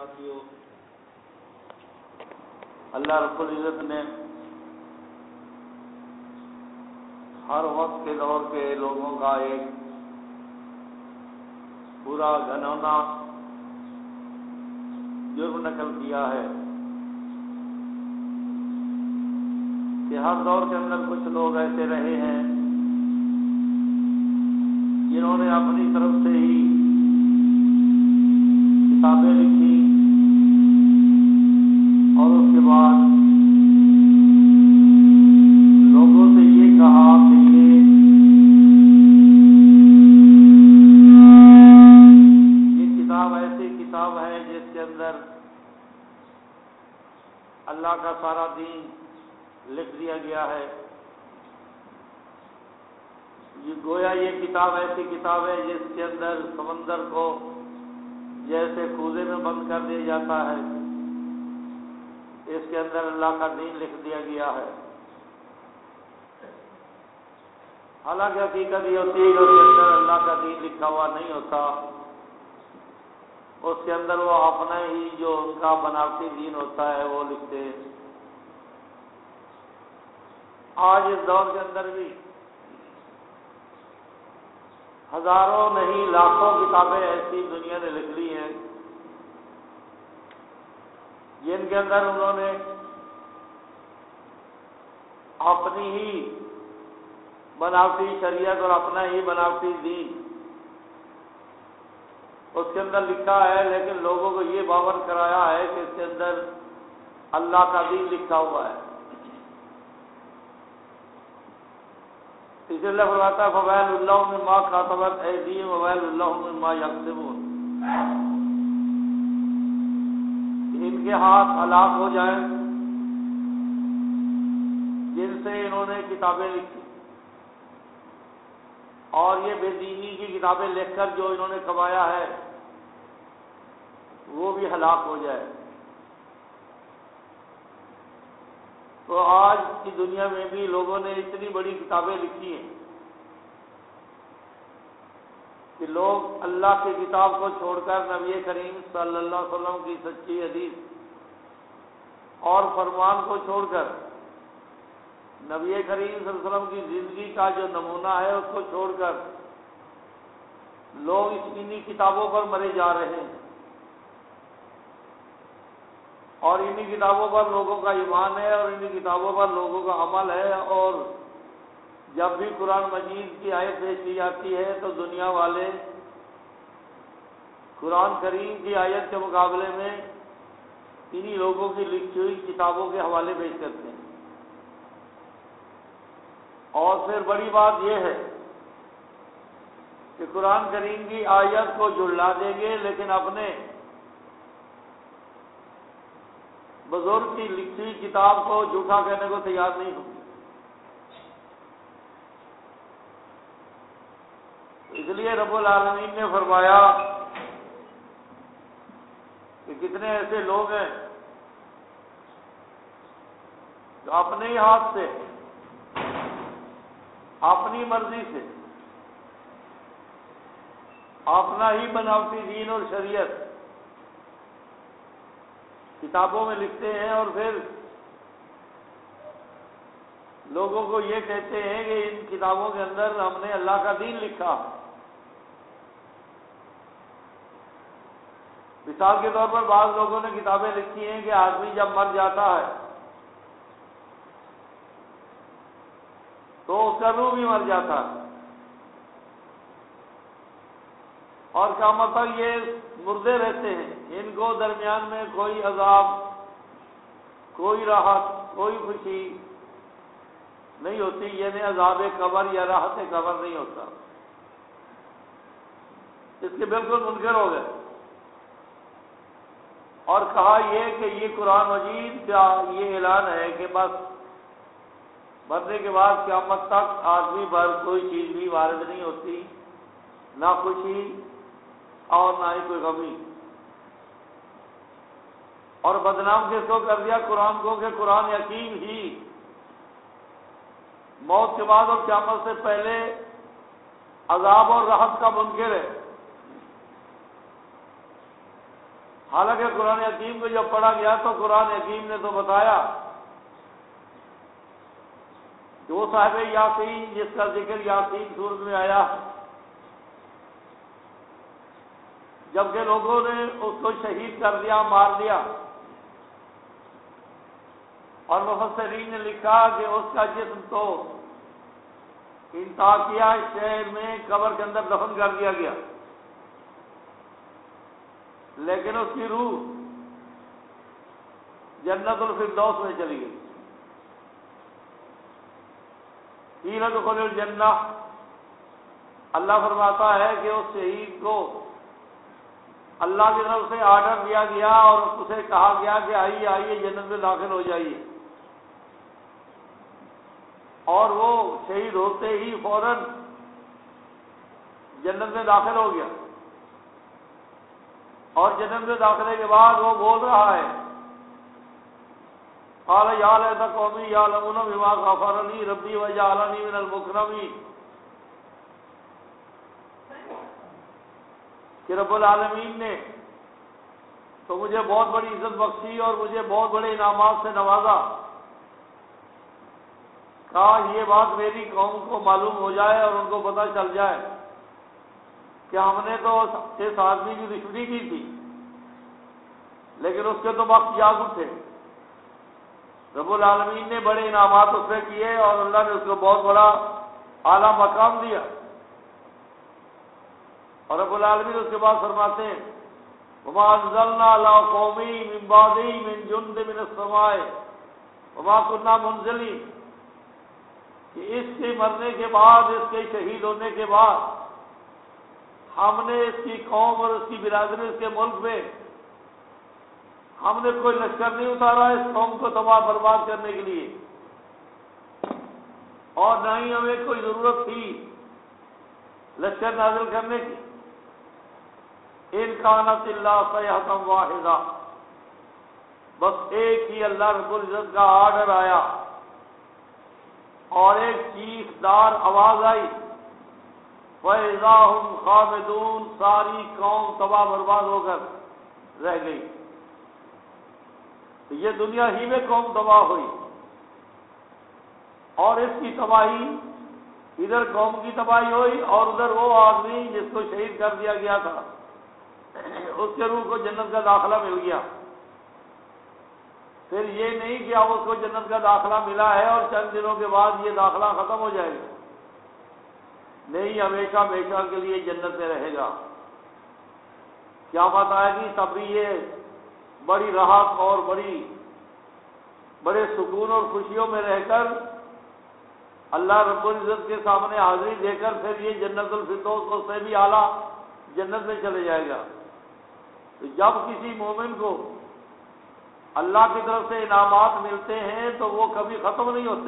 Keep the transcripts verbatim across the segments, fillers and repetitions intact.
ساتھیو، اللہ رب العزت نے ہر وقت کے دور کے لوگوں کا ایک پورا گھنونا جرم نقل کیا ہے کہ ہر دور کے اندر کچھ لوگ ایسے رہے ہیں جنہوں نے اپنی طرف سے ہی کتابیں لکھی اور اس کے بعد لوگوں سے یہ کہا کہ یہ یہ کتاب ایسی کتاب ہے جس کے اندر اللہ کا سارا دین لکھ دیا گیا ہے. یہ گویا یہ کتاب ایسی کتاب ہے جس کے اندر سمندر کو جیسے کوزے میں بند کر دیا جاتا ہے، اس کے اندر اللہ کا دین لکھ دیا گیا ہے. حالانکہ حقیقت یہ ہوتی ہے کہ اس کے اندر اللہ کا دین لکھا ہوا نہیں ہوتا، اس کے اندر وہ اپنا ہی جو ان کا بناوٹی دین ہوتا ہے وہ لکھتے ہیں. آج اس دور کے اندر بھی ہزاروں نہیں لاکھوں کتابیں ایسی دنیا نے لکھ لی ہیں جن کے اندر انہوں نے اپنی ہی بناوٹی شریعت اور اپنا ہی بناوٹی دین اس کے اندر لکھا ہے، لیکن لوگوں کو یہ باور کرایا ہے کہ اس کے اندر اللہ کا دین لکھا ہوا ہے. اسی لیے فرماتا ہے فویل اللہ مما کاتبت ایدیہم وویل اللہ مما یکسبون، ان کے ہاتھ ہلاک ہو جائیں جن سے انہوں نے کتابیں لکھی، اور یہ بے دینی کی کتابیں لکھ کر جو انہوں نے کمایا ہے وہ بھی ہلاک ہو جائے. تو آج کی دنیا میں بھی لوگوں نے اتنی بڑی کتابیں لکھی ہیں کہ لوگ اللہ کی کتاب کو چھوڑ کر نبی کریم صلی اللہ علیہ وسلم کی سچی حدیث اور فرمان کو چھوڑ کر نبی کریم صلی اللہ علیہ وسلم کی زندگی کا جو نمونہ ہے اس کو چھوڑ کر لوگ اس انہی کتابوں پر مرے جا رہے ہیں، اور انہی کتابوں پر لوگوں کا ایمان ہے اور انہی کتابوں پر لوگوں کا عمل ہے. اور جب بھی قرآن مجید کی آیت پیش کی جاتی ہے تو دنیا والے قرآن کریم کی آیت کے مقابلے میں انہی لوگوں کی لکھی ہوئی کتابوں کے حوالے پیش کرتے ہیں. اور پھر بڑی بات یہ ہے کہ قرآن کریم کی آیت کو جھٹلا دیں گے لیکن اپنے بزرگ کی لکھی ہوئی کتاب کو جھوٹا کہنے کو تیار نہیں ہوں. اس لیے رب العالمین نے فرمایا کہ کتنے ایسے لوگ ہیں جو اپنے ہی ہاتھ سے اپنی مرضی سے اپنا ہی بناوٹی دین اور شریعت کتابوں میں لکھتے ہیں اور پھر لوگوں کو یہ کہتے ہیں کہ ان کتابوں کے اندر ہم نے اللہ کا دین لکھا. مثال کے طور پر بعض لوگوں نے کتابیں لکھی ہیں کہ آدمی جب مر جاتا ہے تو اس کا روح بھی مر جاتا ہے، اور قیامت تک یہ مردے رہتے ہیں، ان کو درمیان میں کوئی عذاب، کوئی راحت، کوئی خوشی نہیں ہوتی، یعنی عذاب قبر یا راحت قبر نہیں ہوتا. اس کے بالکل منکر ہو گئے اور کہا یہ کہ یہ قرآن مجید کا یہ اعلان ہے کہ بس مرنے کے بعد قیامت تک آدمی پر کوئی چیز بھی وارد نہیں ہوتی، نہ خوشی اور نہ ہی کوئی غمی. اور بدنام کس کو کر دیا؟ قرآن کو، کہ قرآن حکیم ہی موت کے بعد اور قیامت سے پہلے عذاب اور راحت کا منکر ہے. حالانکہ قرآن حکیم کو جب پڑھا گیا تو قرآن حکیم نے تو بتایا کہ وہ صاحب یاسین جس کا ذکر یاسین سورت میں آیا، جبکہ لوگوں نے اس کو شہید کر دیا، مار دیا، اور مفسرین نے لکھا کہ اس کا جسم تو انطاکیہ شہر میں قبر کے اندر دفن کر دیا گیا، لیکن اس کی روح جنت الفردوس میں چلی گئی۔ قیل ادخل الجنہ، اللہ فرماتا ہے کہ اس شہید کو اللہ کی طرف سے آرڈر دیا گیا اور اسے کہا گیا کہ آئیے آئیے جنت میں داخل ہو جائیے، اور وہ شہید ہوتے ہی فوراً جنت میں داخل ہو گیا، اور جنت میں داخلے کے بعد وہ بول رہا ہے قال یا لیت قومی یعلمون بما غفر لی ربی وجعلنی من المکرمین، کہ رب العالمین نے تو مجھے بہت بڑی عزت بخشی اور مجھے بہت بڑے انعامات سے نوازا، کاش یہ بات میری قوم کو معلوم ہو جائے اور ان کو پتہ چل جائے کہ ہم نے تو اس آدمی کی دشمنی کی تھی، لیکن اس کے تو وقت یاد اٹھے۔ رب العالمین نے بڑے انعامات اس پہ کیے اور اللہ نے اس کو بہت بڑا اعلیٰ مقام دیا، اور رب العالمین اس کے بعد فرماتے ہیں وما انزلنا علی قومی من بعدی من جند من السماء وما كنا منزلین، کہ اس کے مرنے کے بعد، اس کے شہید ہونے کے بعد ہم نے اس کی قوم اور اس کی برادری، اس کے ملک میں ہم نے کوئی لشکر نہیں اتارا اس قوم کو تباہ برباد کرنے کے لیے، اور نہ ہی ہمیں کوئی ضرورت تھی لشکر نازل کرنے کی۔ ان کانت اللہ صیحۃ واحدہ، بس ایک ہی اللہ رب العزت کا آرڈر آیا اور ایک چیخ دار آواز آئی، فَإِذَا هُمْ خَامِدُونَ، ساری قوم تباہ برباد ہو کر رہ گئی۔ تو یہ دنیا ہی میں قوم تباہ ہوئی، اور اس کی تباہی ادھر قوم کی تباہی ہوئی، اور ادھر وہ آدمی جس کو شہید کر دیا گیا تھا اس کے روح کو جنت کا داخلہ مل گیا۔ پھر یہ نہیں کہ اب اس کو جنت کا داخلہ ملا ہے اور چند دنوں کے بعد یہ داخلہ ختم ہو جائے گا، نہیں، ہمیشہ ہمیشہ کے لیے جنت میں رہے گا۔ قیامت آئے گی تب بھی یہ بڑی راحت اور بڑی بڑے سکون اور خوشیوں میں رہ کر اللہ رب العزت کے سامنے حاضری دے کر پھر یہ جنت الفردوس کو سے بھی اعلیٰ جنت میں چلے جائے گا۔ تو جب کسی مومن کو اللہ کی طرف سے انعامات ملتے ہیں تو وہ کبھی ختم نہیں ہوتے،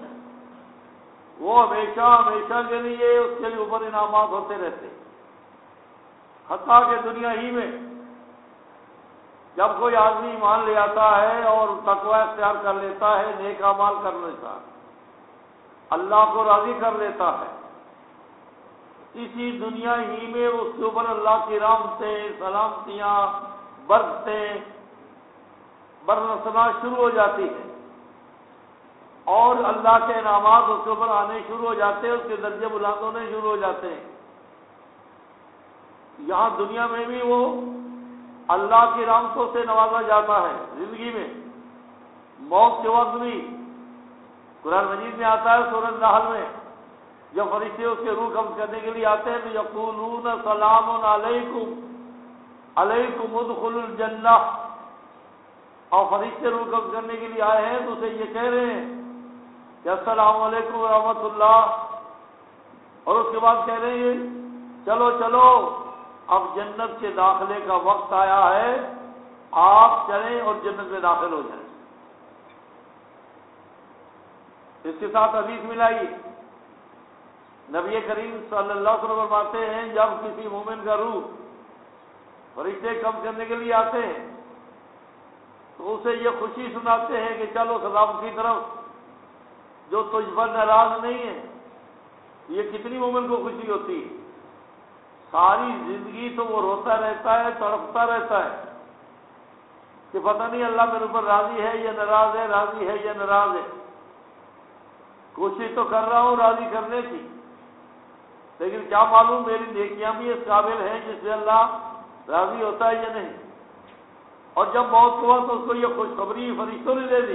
وہ ہمیشہ ہمیشہ کے لیے اس کے اوپر انعامات ہوتے رہتے، حتیٰ کہ دنیا ہی میں جب کوئی آدمی ایمان لے آتا ہے اور تقوی اختیار کر لیتا ہے، نیک اعمال کر لیتا ہے، اللہ کو راضی کر لیتا ہے، اسی دنیا ہی میں اس کے اوپر اللہ کی رحمتیں، سلامتیاں، برکتیں برسنا شروع ہو جاتی ہیں، اور اللہ کے انعامات اس کے اوپر آنے شروع ہو جاتے ہیں، اس کے درجے بلند ہونے شروع ہو جاتے ہیں۔ یہاں دنیا میں بھی وہ اللہ کی رحمتوں سے نوازا جاتا ہے، زندگی میں موت کے وقت بھی۔ قرآن مجید میں آتا ہے سورۃ نحل میں، جب فرشتے اس کے روح قبض کرنے کے لیے آتے ہیں تو یقولون سلام علیکم علیکم ادخلوا الجنہ، اور فرشتے روح قبض کرنے کے لیے آئے ہیں تو اسے یہ کہہ رہے ہیں کہ السلام علیکم ورحمۃ اللہ، اور اس کے بعد کہہ رہے ہیں چلو چلو اب جنت کے داخلے کا وقت آیا ہے، آپ چلیں اور جنت میں داخل ہو جائیں۔ اس کے ساتھ حدیث ملائی، نبی کریم صلی اللہ علیہ وسلم فرماتے ہیں جب کسی مومن کا روح فرشتے قبض کرنے کے لیے آتے ہیں تو اسے یہ خوشی سناتے ہیں کہ چلو خدا کی طرف جو تجھ پر ناراض نہیں ہے۔ یہ کتنی مومن کو خوشی ہوتی ہے، ساری زندگی تو وہ روتا رہتا ہے، تڑپتا رہتا ہے کہ پتہ نہیں اللہ میرے اوپر راضی ہے یا ناراض ہے، راضی ہے یا ناراض ہے۔ کوشش تو کر رہا ہوں راضی کرنے کی، لیکن کیا معلوم میری نیکیاں بھی اس قابل ہیں جس سے اللہ راضی ہوتا ہے یا نہیں۔ اور جب موت ہوا تو اس کو یہ خوشخبری فرشتوں نے دے دی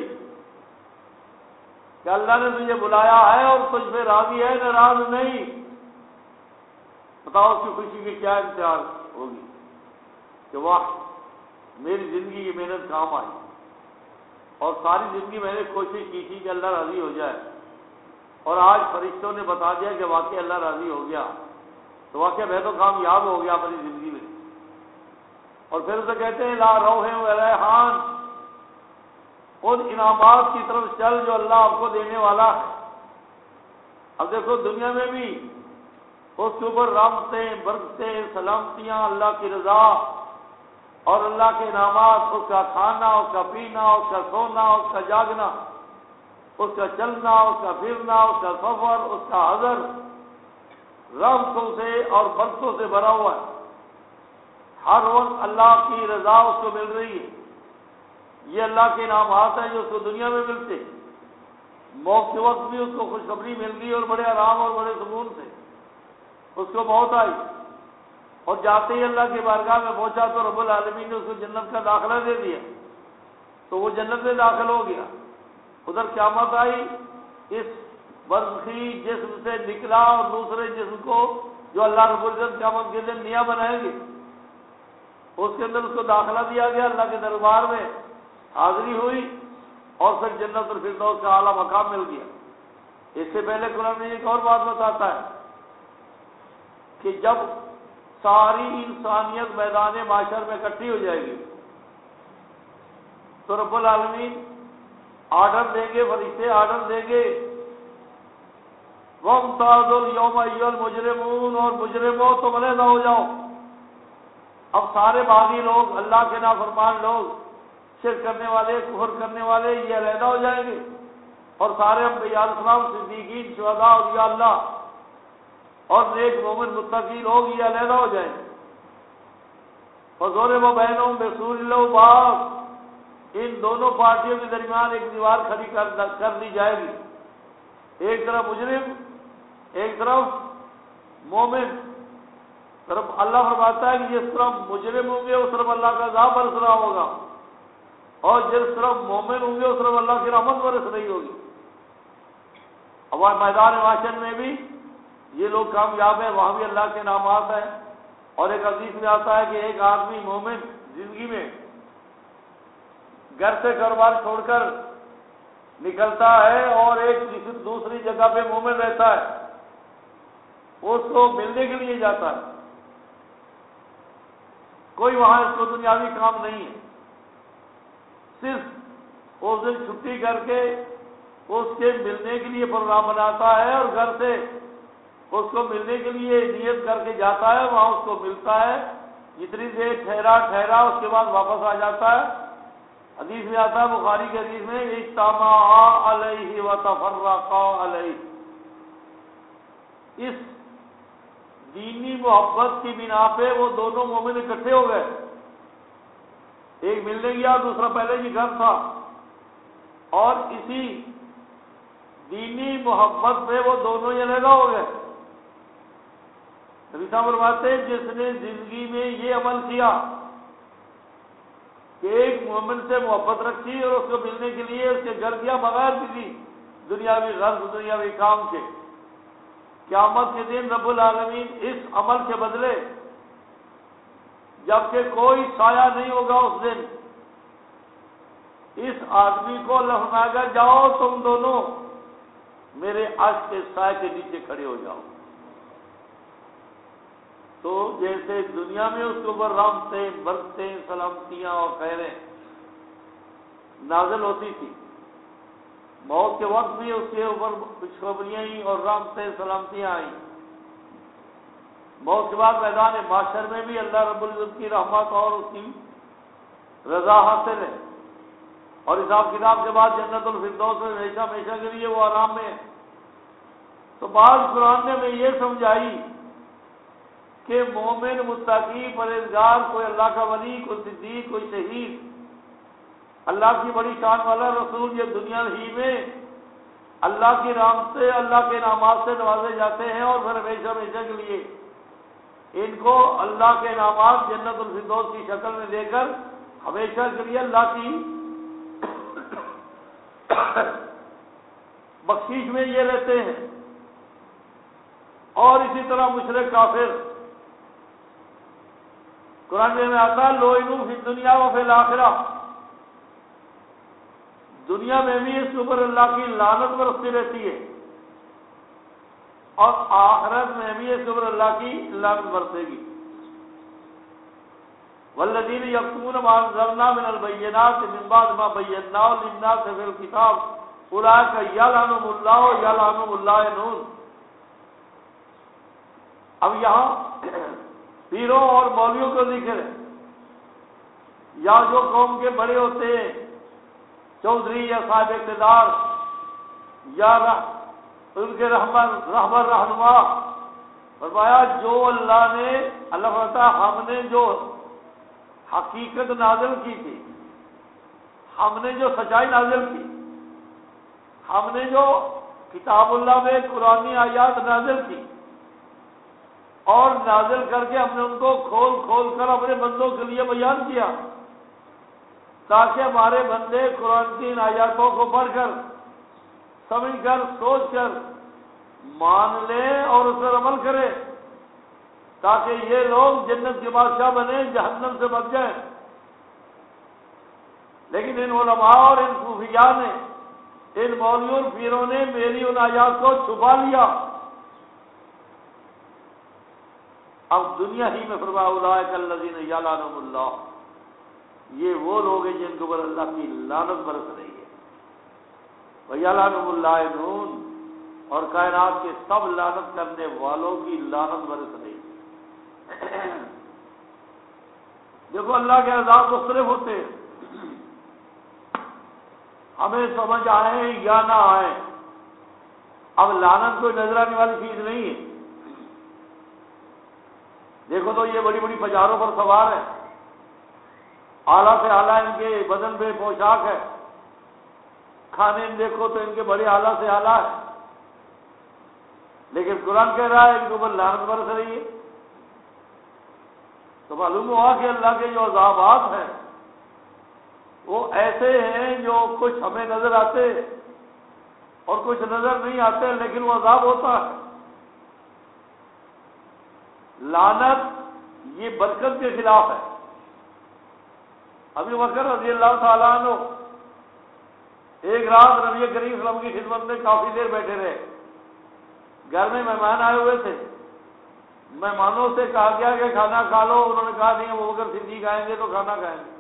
کہ اللہ نے تجھے بلایا ہے اور تجھ پہ راضی ہے، ناراض نہیں۔ بتاؤ اس کی خوشی کی کیا انتہا ہوگی کہ واہ میری زندگی کی محنت کام آئی، اور ساری زندگی میں نے کوشش کی تھی کہ اللہ راضی ہو جائے، اور آج فرشتوں نے بتا دیا کہ واقعی اللہ راضی ہو گیا، تو واقعی میں تو کامیاب ہو گیا اپنی زندگی میں۔ اور پھر اسے کہتے ہیں لا روح و ریحان، ان انعامات کی طرف چل جو اللہ آپ کو دینے والا ہے۔ اب دیکھو دنیا میں بھی اس کے اوپر رحمتیں، برکتیں، سلامتیاں، اللہ کی رضا اور اللہ کے انعامات، اس کا کھانا، اس کا پینا، اس کا سونا، اس کا جاگنا، اس کا چلنا، اس کا پھرنا، اس کا سفر، اس کا حضر، رحمتوں سے اور برکتوں سے بھرا ہوا ہے۔ ہر وقت اللہ کی رضا اس کو مل رہی ہے۔ یہ اللہ کے انعامات ہیں جو اس کو دنیا میں ملتے ہیں۔ موت کے وقت بھی اس کو خوشخبری مل گئی اور بڑے آرام اور بڑے سکون سے اس کو موت آئی، اور جاتے ہی اللہ کی بارگاہ میں پہنچا تو رب العالمین نے اس کو جنت کا داخلہ دے دیا، تو وہ جنت میں داخل ہو گیا۔ ادھر قیامت آئی، اس برزخی جسم سے نکلا اور دوسرے جسم کو جو اللہ رب العزت قیامت کے دن نیا بنائیں گے اس کے اندر اس کو داخلہ دیا گیا، اللہ کے دربار میں حاضری ہوئی، اور پھر جنت الفردوس کا اعلیٰ مقام مل گیا۔ اس سے پہلے قرآن میں ایک اور بات بتاتا ہے کہ جب ساری انسانیت میدان معاشر میں اکٹھی ہو جائے گی تو رب العالمین آرڈر دیں گے، فرشتے آرڈر دیں گے وَامْتَازُوا الْيَوْمَ أَيُّهَا الْمُجْرِمُونَ، اور مجرموں تم علیحدہ ہو جاؤ۔ اب سارے باغی لوگ، اللہ کے نافرمان لوگ، شرک کرنے والے، کفر کرنے والے، یہ علیحدہ ہو جائیں گے، اور سارے انبیاء السلام، صدیقین، شہداء، اولیاء اللہ اور نیک مومن متقی لوگ یہ علیحدہ ہو جائیں گے۔ وَضُرِبَ بَيْنَهُمْ بِسُورٍ لَهُ بَابٌ، ان دونوں پارٹیوں کے درمیان ایک دیوار کھڑی کر دی جائے گی، ایک طرف مجرم، ایک طرف مومن۔ طرف اللہ فرماتا ہے کہ جس طرف مجرم ہوں گے اس طرف اللہ کا عذاب برس رہا ہوگا، اور جس طرف مومن ہوں گے اس طرف اللہ کی رحمت برس رہی ہوگی۔ اب میدان معاشر میں بھی یہ لوگ کامیاب ہیں، وہاں بھی اللہ کے انعامات ہیں۔ اور ایک حدیث میں آتا ہے کہ ایک آدمی مومن زندگی میں گھر سے کاروبار چھوڑ کر نکلتا ہے اور ایک کسی دوسری جگہ پہ مومن رہتا ہے، اس کو ملنے کے لیے جاتا ہے، کوئی وہاں اس کو دنیاوی کام نہیں ہے، صرف اس دن چھٹی کر کے اس کے ملنے کے لیے پروگرام بناتا ہے، اور گھر سے اس کو ملنے کے لیے نیت کر کے جاتا ہے، وہاں اس کو ملتا ہے، جتنی دیر ٹھہرا ٹھہرا اس کے بعد واپس آ جاتا ہے۔ حدیث میں آتا ہے، بخاری کے حدیث میں، اجتمعا علیہ وتفرقا علیہ، اس دینی محبت کی بنا پہ وہ دونوں مومن اکٹھے ہو گئے، ایک ملنے گیا، دوسرا پہلے ہی گھر تھا، اور اسی دینی محبت پہ وہ دونوں ہی علیحدہ ہو گئے۔ نبی صاحب فرماتے ہیں جس نے زندگی میں یہ عمل کیا کہ ایک مومن سے محبت رکھی اور اس کو ملنے کے لیے اس کے گھر گیا بغیر کسی دنیاوی غرض، دنیاوی کام کے، قیامت کے دن رب العالمین اس عمل کے بدلے، جبکہ کوئی سایہ نہیں ہوگا اس دن، اس آدمی کو اللہ فرمائے گا جاؤ تم دونوں میرے عرش کے سائے کے نیچے کھڑے ہو جاؤ۔ تو جیسے دنیا میں اس کے اوپر رحمتیں، برکتیں، سلامتیاں اور خیریں نازل ہوتی تھی، موت کے وقت بھی اس کے اوپر خوشخبریاں آئیں اور رحمتیں، سلامتیاں آئیں۔ موت کے بعد میدان معاشر میں بھی اللہ رب العزت کی رحمت اور اس کی رضا حاصل ہے، اور حساب کتاب کے بعد جنت الفردوس میں ہمیشہ ہمیشہ کے لیے وہ آرام میں ہے۔ تو بعض قرآن نے ہمیں یہ سمجھائی کہ مومن، متقی، پرہیزگار، کوئی اللہ کا ولی، کوئی صدیق، کوئی شہید، اللہ کی بڑی شان والا رسول یہ دنیا ہی میں اللہ کی رحمت سے اللہ کے انعامات سے نوازے جاتے ہیں اور پھر ہمیشہ ہمیشہ کے لیے ان کو اللہ کے انعامات جنت الفردوس کی شکل میں دے کر ہمیشہ کے لیے اللہ کی بخشش میں یہ رہتے ہیں۔ اور اسی طرح مشرک کافر قرآن میں آتا لوئنو فی الدنیا و فی الآخرہ، دنیا میں بھی اس کے اوپر اللہ کی لعنت برستی رہتی ہے اور آخرت میں بھی اس کے اوپر اللہ کی لعنت برسے گی۔ والذین یکتمون ما انزلنا من البینات من بعد ما بیناہ للناس فی الکتاب اولئک یلعنهم اللہ یلعنهم اللاعنون۔ اب یہاں پیروں اور مولویوں کو ذکر ہے، یا جو قوم کے بڑے ہوتے ہیں چودھری یا صاحب اقتدار یا ان کے رہبر رہبر رہنما، فرمایا جو اللہ نے اللہ تعالیٰ ہم نے جو حقیقت نازل کی تھی، ہم نے جو سچائی نازل کی، ہم نے جو کتاب اللہ میں قرآنی آیات نازل کی اور نازل کر کے ہم نے ان کو کھول کھول کر اپنے بندوں کے لیے بیان کیا تاکہ ہمارے بندے قرآن کی ان آیاتوں کو پڑھ کر سمجھ کر سوچ کر مان لیں اور اس پر عمل کریں تاکہ یہ لوگ جنت کے بادشاہ بنے، جہنم سے بچ جائیں۔ لیکن ان علماء اور ان صوفیاء نے، ان مولویوں اور پیروں نے میری ان آیات کو چھپا لیا۔ اب دنیا ہی میں فرمایا اولئک الذین یلعنہم اللہ، یہ وہ لوگ ہیں جن کے اوپر اللہ کی لعنت برس رہی ہے۔ وَیَلْعَنُهُمُ اللَّاعِنُونَ، اور کائنات کے سب لعنت کرنے والوں کی لعنت برس رہی ہے۔ دیکھو اللہ کے عذاب مختلف ہوتے ہیں، ہمیں سمجھ آئے یا نہ آئے۔ اب لعنت کوئی نظر آنے والی چیز نہیں ہے۔ دیکھو تو یہ بڑی بڑی فجاروں پر سوار ہے، اعلیٰ سے اعلیٰ ان کے بدن پہ پوشاک ہے، کھانے میں دیکھو تو ان کے بڑے اعلیٰ سے اعلیٰ ہے، لیکن قرآن کہہ رہا ہے ان کے اوپر لعنت برس رہی ہے۔ تو معلوم ہوا کہ اللہ کے جو عذابات ہیں وہ ایسے ہیں جو کچھ ہمیں نظر آتے اور کچھ نظر نہیں آتے، لیکن وہ عذاب ہوتا ہے۔ لعنت یہ برکت کے خلاف ہے۔ ابو بکر رضی اللہ تعالیٰ عنہ ایک رات نبی کریم صلی اللہ علیہ وسلم کی خدمت میں کافی دیر بیٹھے رہے۔ گھر میں مہمان آئے ہوئے تھے، مہمانوں سے کہا گیا کہ کھانا کھا لو، انہوں نے کہا نہیں ابو بکر صدیق آئیں گے تو کھانا کھائیں گے۔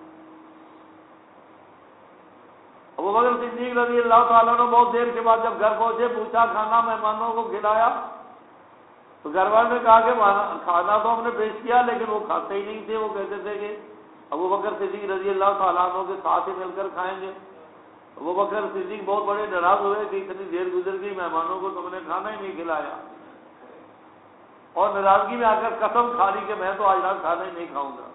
ابو بکر صدیق رضی اللہ تعالیٰ عنہ بہت دیر کے بعد جب گھر پہنچے، پوچھا کھانا مہمانوں کو کھلایا؟ تو گھر والوں نے کہا کہ کھانا تو ہم نے پیش کیا لیکن وہ کھاتے ہی نہیں تھے، وہ کہتے تھے کہ ابو بکر صدیق رضی اللہ تعالیٰ عنہ کے ساتھ ہی مل کر کھائیں گے۔ ابو بکر صدیق بہت بڑے ناراض ہوئے کہ اتنی دیر گزر گئی، مہمانوں کو تم نے کھانا ہی نہیں کھلایا، اور ناراضگی میں آ کر قسم کھا لی کہ میں تو آج رات کھانا ہی نہیں کھاؤں گا۔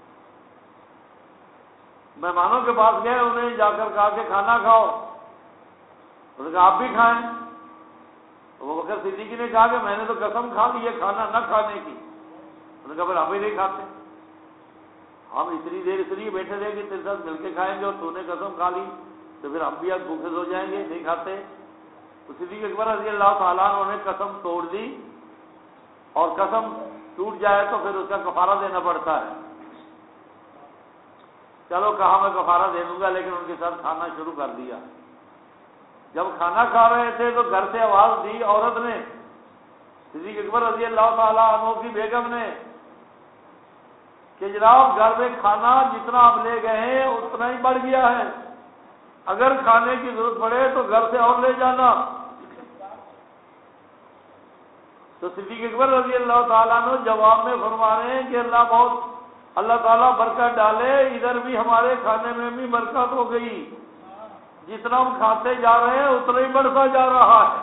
مہمانوں کے پاس گئے، انہیں جا کر کہا کہ کھانا کھاؤ، انہوں نے کہا آپ بھی کھائیں۔ ابو بکر صدیقی نے کہا کہ میں نے تو قسم کھا لی ہے کھانا نہ کھانے کی۔ انہوں نے کہا پھر ہم ہی نہیں کھاتے، ہم اتنی دیر اس لیے بیٹھے رہے کہ تیرے ساتھ مل کے کھائیں گے اور تو نے قسم کھا لی تو پھر ہم بھی آج بھوکے ہو جائیں گے، نہیں کھاتے۔ تو صدیق اکبر رضی اللہ تعالیٰ عنہ نے قسم توڑ دی، اور قسم ٹوٹ جائے تو پھر اس کا کفارہ دینا پڑتا ہے۔ چلو کہا میں کفارہ دے دوں گا، لیکن ان کے ساتھ کھانا شروع کر دیا۔ جب کھانا کھا رہے تھے تو گھر سے آواز دی عورت نے، صدیق اکبر رضی اللہ تعالیٰ عنہ کی بیگم نے، کہ جناب گھر میں کھانا جتنا آپ لے گئے ہیں اتنا ہی بڑھ گیا ہے، اگر کھانے کی ضرورت پڑے تو گھر سے اور لے جانا۔ تو صدیق اکبر رضی اللہ تعالیٰ عنہ جواب میں فرما رہے ہیں کہ اللہ بہت اللہ تعالیٰ برکت ڈالے، ادھر بھی ہمارے کھانے میں بھی برکت ہو گئی، جتنا ہم کھاتے جا رہے ہیں اتنا ہی بڑھتا جا رہا ہے۔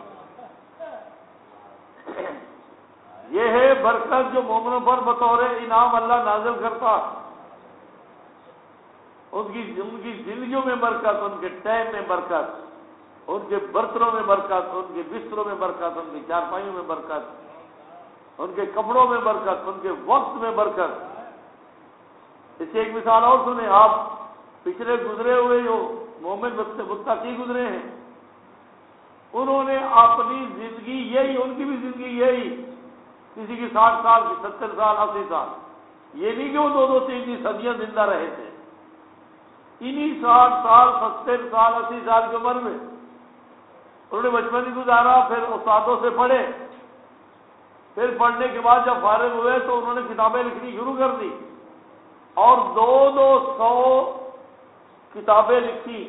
یہ ہے برکت جو مومنوں پر بطور انعام اللہ نازل کرتا ہے۔ ان کی ان کی زندگیوں میں برکت، ان کے ٹائم میں برکت، ان کے برتنوں میں برکت، ان کے بستروں میں برکت، ان کی چارپائیوں میں برکت، ان کے کپڑوں میں برکت، ان کے وقت میں برکت۔ اس کی ایک مثال اور سنیں آپ، پچھلے گزرے ہوئے جو مومن متقی گزرے ہیں، انہوں نے اپنی زندگی یہی، ان کی بھی زندگی یہی، کسی کی ساٹھ سال کی، ستر سال، اسی سال، یہ نہیں کہ وہ دو دو تین تین صدیاں زندہ رہے تھے، انہی ساٹھ سال، ستر سال، اسی سال کی عمر میں انہوں نے بچپن ہی گزارا، پھر استادوں سے پڑھے، پھر پڑھنے کے بعد جب فارغ ہوئے تو انہوں نے کتابیں لکھنی شروع کر دی، اور دو دو سو کتابیں لکھی،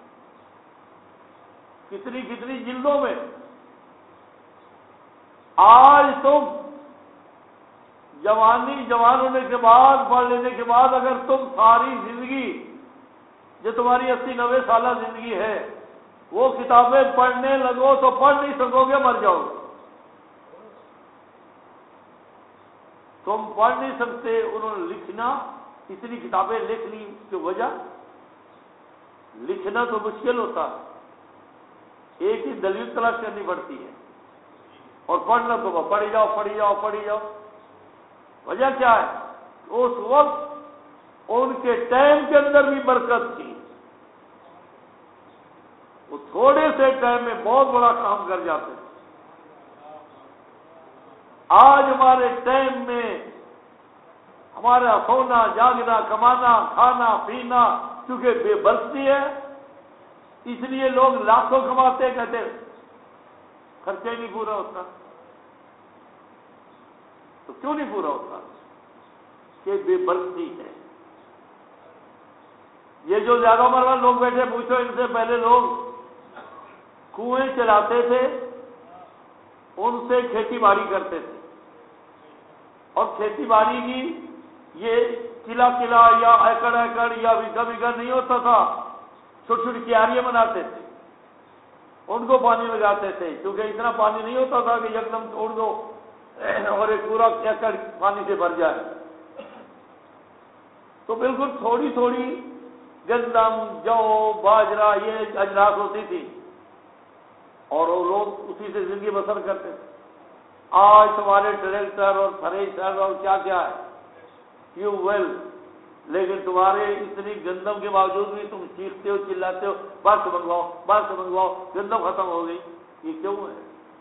کتنی کتنی جلدوں میں۔ آج تم جوانی جوان ہونے کے بعد، پڑھ لینے کے بعد، اگر تم ساری زندگی جو تمہاری اسی نوے سالہ زندگی ہے وہ کتابیں پڑھنے لگو تو پڑھ نہیں سکو گے، مر جاؤ گے۔ تم پڑھ نہیں سکتے۔ انہوں نے لکھنا، اتنی کتابیں لکھ لی، کی وجہ لکھنا تو مشکل ہوتا ہے، ایک ہی دلیل تلاش کرنی پڑتی ہے، اور پڑھنا تو پڑھی جاؤ پڑھی جاؤ پڑھی جاؤ۔ وجہ کیا ہے؟ اس وقت ان کے ٹائم کے اندر بھی برکت تھی، وہ تھوڑے سے ٹائم میں بہت بڑا کام کر جاتے تھے۔ آج ہمارے ٹائم میں ہمارا سونا، جاگنا، کمانا، کھانا، پینا کیونکہ بے برکتی ہے، اس لیے لوگ لاکھوں کماتے، کہتے خرچہ ہی نہیں پورا ہوتا۔ تو کیوں نہیں پورا ہوتا؟ کہ بے برکتی ہے۔ یہ جو زیادہ عمر والے لوگ بیٹھے، پوچھو ان سے، پہلے لوگ کنویں چلاتے تھے، ان سے کھیتی باڑی کرتے تھے، اور کھیتی باڑی کی یہ قلعہ قلعہ یا ایکڑ ایکڑ یا بیگھا بیگھا نہیں ہوتا تھا، چھوٹی چھوٹی کیاریاں بناتے تھے، ان کو پانی لگاتے تھے، کیونکہ اتنا پانی نہیں ہوتا تھا کہ یکدم چھوڑ دو اور ایک پورا ایکڑ پانی سے بھر جائے۔ تو بالکل تھوڑی تھوڑی گندم، جو، باجرہ، یہ اجناس ہوتی تھی، اور وہ لوگ اسی سے زندگی بسر کرتے تھے۔ آج تمہارے ٹریکٹر اور تھریشر اور کیا کیا ہے، ٹیوب ویل، لیکن تمہارے اتنی گندم کے باوجود بھی تم چیختے ہو، چلاتے ہو، بس منگواؤ بس منگواؤ، گندم ختم ہو گئی۔ یہ کیوں ہے؟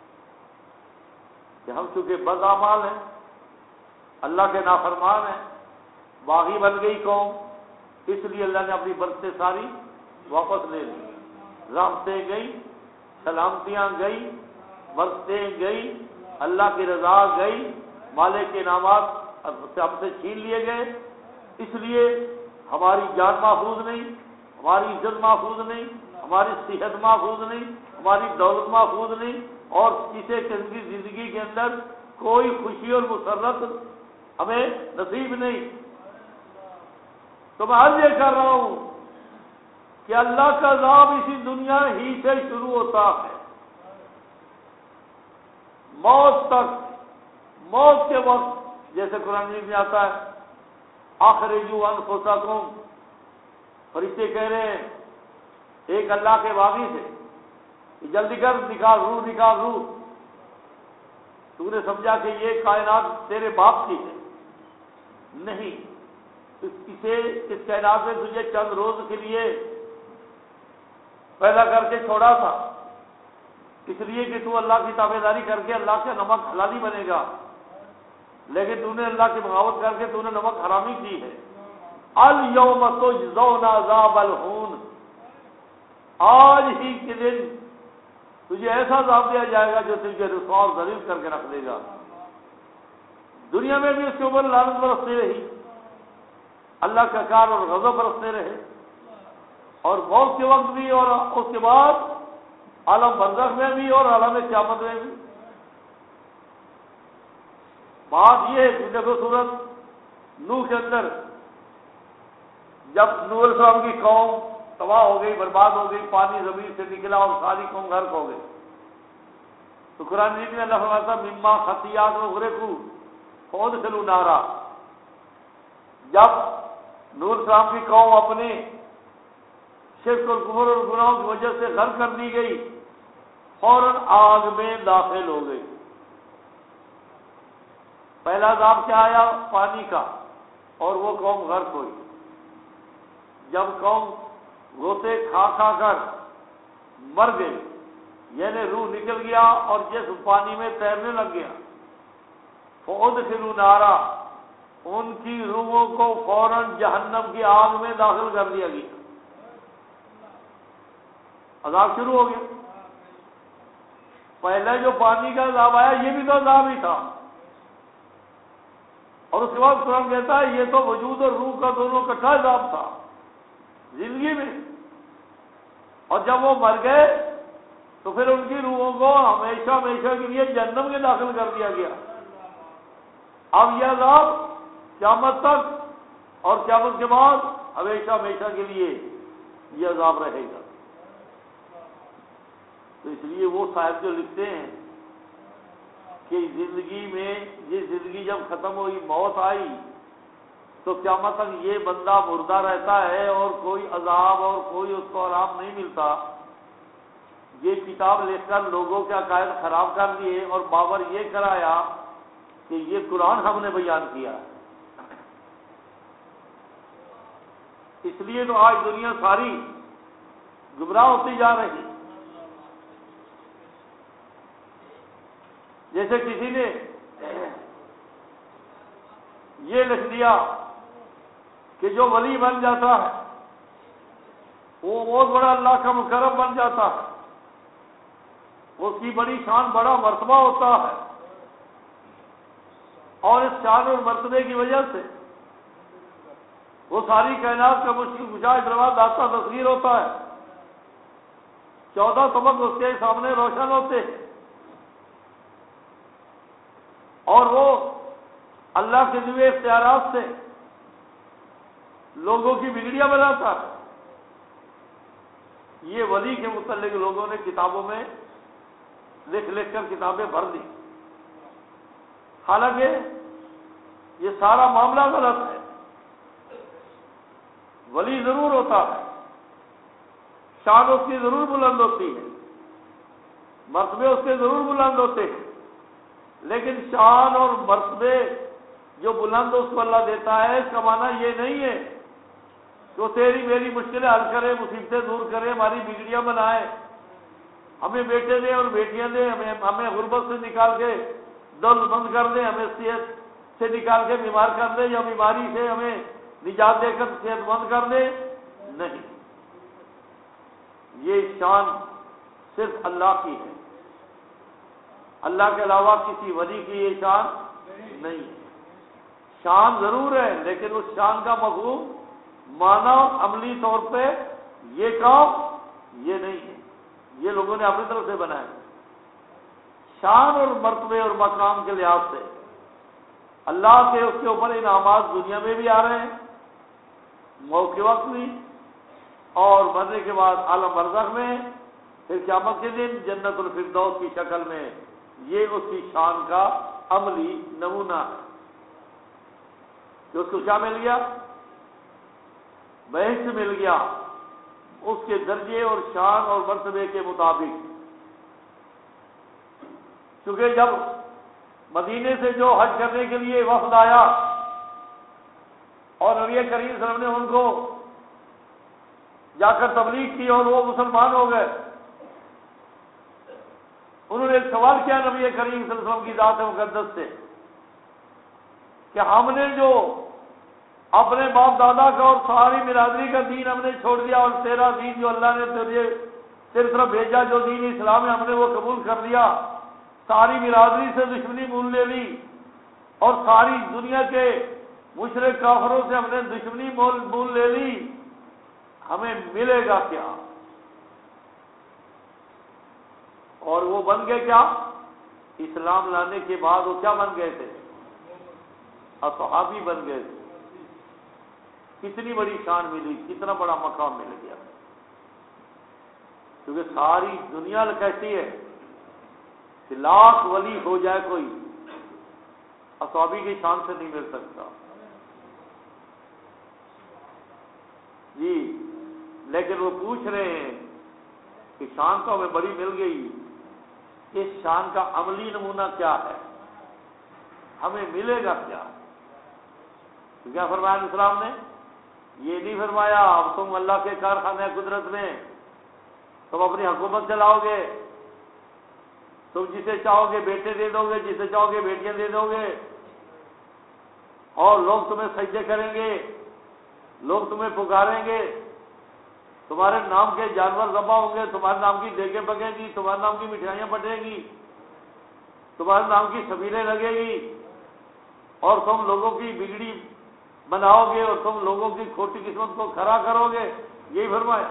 کہ ہم چونکہ بدعمال ہیں، اللہ کے نافرمان ہیں، باغی بن گئی قوم، اس لیے اللہ نے اپنی برکتیں ساری واپس لے لی، رحمتیں گئی، سلامتیاں گئی، برکتیں گئی، اللہ کی رضا گئی، مالک کے انعامات ہم سے چھین لیے گئے۔ اس لیے ہماری جان محفوظ نہیں، ہماری عزت محفوظ نہیں، ہماری صحت محفوظ نہیں، ہماری دولت محفوظ نہیں، اور کسی قسم کی زندگی کے اندر کوئی خوشی اور مسرت ہمیں نصیب نہیں۔ تو میں عرض یہ کر رہا ہوں کہ اللہ کا عذاب اسی دنیا ہی سے شروع ہوتا ہے، موت تک۔ موت کے وقت جیسے قرآن مجید میں آتا ہے، اخرجوا انفسکم، فرشتے کہہ رہے ہیں ایک اللہ کے باغی سے کہ جلدی کر، نکال روح، نکال روح، تو نے سمجھا کہ یہ کائنات تیرے باپ کی ہے؟ نہیں، اسے اس کائنات میں تجھے چند روز کے لیے پیدا کر کے چھوڑا تھا، اس لیے کہ تو اللہ کی تابعداری کر کے اللہ کا نمک حلالی بنے گا، لیکن تو نے اللہ کی بغاوت کر کے تو نے نمک حرامی کی ہے۔ الیوم تجزون عذاب الہون، آج ہی کے دن تجھے ایسا عذاب دیا جائے گا جو تجھے رسوا اور ذلیل کر کے رکھ دے گا۔ دنیا میں بھی اس کے اوپر لعنت برستی رہی، اللہ کا کار اور غضب برستے رہے، اور موت کے وقت بھی، اور اس کے بعد عالم برزخ میں بھی، اور عالم قیامت میں بھی۔ بات یہ ہے کہ دیکھو سورت نوح کے اندر جب نوح علیہ السلام کی قوم تباہ ہو گئی، برباد ہو گئی، پانی زمین سے نکلا اور ساری قوم غرق ہو گئی، تو قرآن مجید میں اللہ فرماتا مما خطیات وغرقوا فادخلوا نارا، جب نوح السلام کی قوم اپنے شرک اور کفر اور گناہوں کی وجہ سے غرق کر دی گئی، فوراً آگ میں داخل ہو گئی۔ پہلا عذاب کیا آیا؟ پانی کا، اور وہ قوم غرق ہوئی۔ جب قوم غوطے کھا کھا کر مر گئی، یعنی روح نکل گیا اور جسم پانی میں تیرنے لگ گیا، فَأُدْخِلُوا نَارًا، ان کی روحوں کو فوراً جہنم کی آگ میں داخل کر دیا گیا۔ عذاب شروع ہو گیا۔ پہلے جو پانی کا عذاب آیا یہ بھی تو عذاب ہی تھا، اور اس کے بعد قرآن کہتا ہے یہ تو وجود اور روح کا دونوں اکٹھا عذاب تھا زندگی میں، اور جب وہ مر گئے تو پھر ان کی روحوں کو ہمیشہ ہمیشہ کے لیے جہنم میں داخل کر دیا گیا۔ اب یہ عذاب قیامت تک اور قیامت کے بعد ہمیشہ ہمیشہ کے لیے یہ عذاب رہے گا۔ تو اس لیے وہ صاحب جو لکھتے ہیں کہ زندگی میں یہ زندگی جب ختم ہوئی، موت آئی، تو قیامت تک یہ بندہ مردہ رہتا ہے اور کوئی عذاب اور کوئی اس کو آرام نہیں ملتا، یہ کتاب لکھ کر لوگوں کے عقائد خراب کر دیے اور باور یہ کرایا کہ یہ قرآن ہم نے بیان کیا ہے۔ اس لیے تو آج دنیا ساری گمراہ ہوتی جا رہی۔ جیسے کسی نے یہ لکھ دیا کہ جو ولی بن جاتا ہے وہ بہت بڑا اللہ کا مقرب بن جاتا ہے، اس کی بڑی شان بڑا مرتبہ ہوتا ہے، اور اس شان اور مرتبے کی وجہ سے وہ ساری کائنات کا مشکل کشا دروازہ داستہ تصویر ہوتا ہے، چودہ سبق اس کے سامنے روشن ہوتے ہیں، اور وہ اللہ کے دیے اختیارات سے لوگوں کی بگڑیاں بناتا ہے۔ یہ ولی کے متعلق لوگوں نے کتابوں میں لکھ لکھ کر کتابیں بھر دی، حالانکہ یہ سارا معاملہ غلط ہے۔ ولی ضرور ہوتا ہے، شان اس کی ضرور بلند ہوتی ہے، مرتبے اس کے ضرور بلند ہوتے ہیں، لیکن شان اور مرتبے جو بلند اس کو اللہ دیتا ہے، اس کا معنی یہ نہیں ہے کہ وہ تیری میری مشکلیں حل کرے، مصیبتیں دور کرے، ہماری بگڑیاں بنائے، ہمیں بیٹے دے اور بیٹیاں دے، ہمیں ہمیں غربت سے نکال کے دولت مند کر دے، ہمیں صحت سے نکال کے بیمار کر دے، یا بیماری سے ہمیں نجات دے کر صحت مند کر دے، نہیں۔ یہ شان صرف اللہ کی ہے، اللہ کے علاوہ کسی ولی کی یہ شان نہیں ہے۔ شان ضرور ہے، لیکن اس شان کا مفہوم معنی عملی طور پہ یہ کام یہ نہیں ہے، یہ لوگوں نے اپنی طرف سے بنایا۔ شان اور مرتبے اور مقام کے لحاظ سے اللہ کے اس کے اوپر انعامات دنیا میں بھی آ رہے ہیں، موت کے وقت بھی، اور مرنے کے بعد عالم برزخ میں، پھر قیامت کے دن جنت الفردوس کی شکل میں۔ یہ اس کی شان کا عملی نمونہ ہے کہ اس کو کیا مل گیا؟ بہشت مل گیا، اس کے درجے اور شان اور مرتبے کے مطابق۔ کیونکہ جب مدینے سے جو حج کرنے کے لیے وفد آیا اور نبی کریم صلی اللہ علیہ وسلم نے ان کو جا کر تبلیغ کی اور وہ مسلمان ہو گئے، انہوں نے ایک سوال کیا نبی کریم صلی اللہ علیہ وسلم کی ذات مقدس سے کہ ہم نے جو اپنے باپ دادا کا اور ساری برادری کا دین ہم نے چھوڑ دیا، اور تیرا دین جو اللہ نے تیرے تیری طرف بھیجا، جو دین اسلام ہے، ہم نے وہ قبول کر لیا، ساری برادری سے دشمنی مول لے لی، اور ساری دنیا کے مشرک کافروں سے ہم نے دشمنی مول مول لے لی، ہمیں ملے گا کیا؟ اور وہ بن گئے کیا؟ اسلام لانے کے بعد وہ کیا بن گئے تھے؟ اصحابی بن گئے تھے۔ کتنی بڑی شان ملی، کتنا بڑا مقام مل گیا، کیونکہ ساری دنیا کہتی ہے کہ لاکھ ولی ہو جائے کوئی، اصحابی کی شان سے نہیں مل سکتا۔ لیکن وہ پوچھ رہے ہیں کہ شان تو ہمیں بڑی مل گئی، اس شان کا عملی نمونہ کیا ہے، ہمیں ملے گا کیا؟ تو کیا فرمایا علیہ السلام نے؟ یہ نہیں فرمایا اب تم اللہ کے کارخانے قدرت میں تم اپنی حکومت چلاؤ گے، تم جسے چاہو گے بیٹے دے دو گے، جسے چاہو گے بیٹیاں دے دو گے، اور لوگ تمہیں سجدے کریں گے، لوگ تمہیں پکاریں گے، تمہارے نام کے جانور ذبح ہوں گے، تمہارے نام کی دیگیں پکیں گی، تمہارے نام کی مٹھائیاں بٹیں گی، تمہارے نام کی سبیلیں لگے گی، اور تم لوگوں کی بگڑی بناؤ گے اور تم لوگوں کی کھوٹی قسمت کو کھڑا کرو گے، یہی فرمایا۔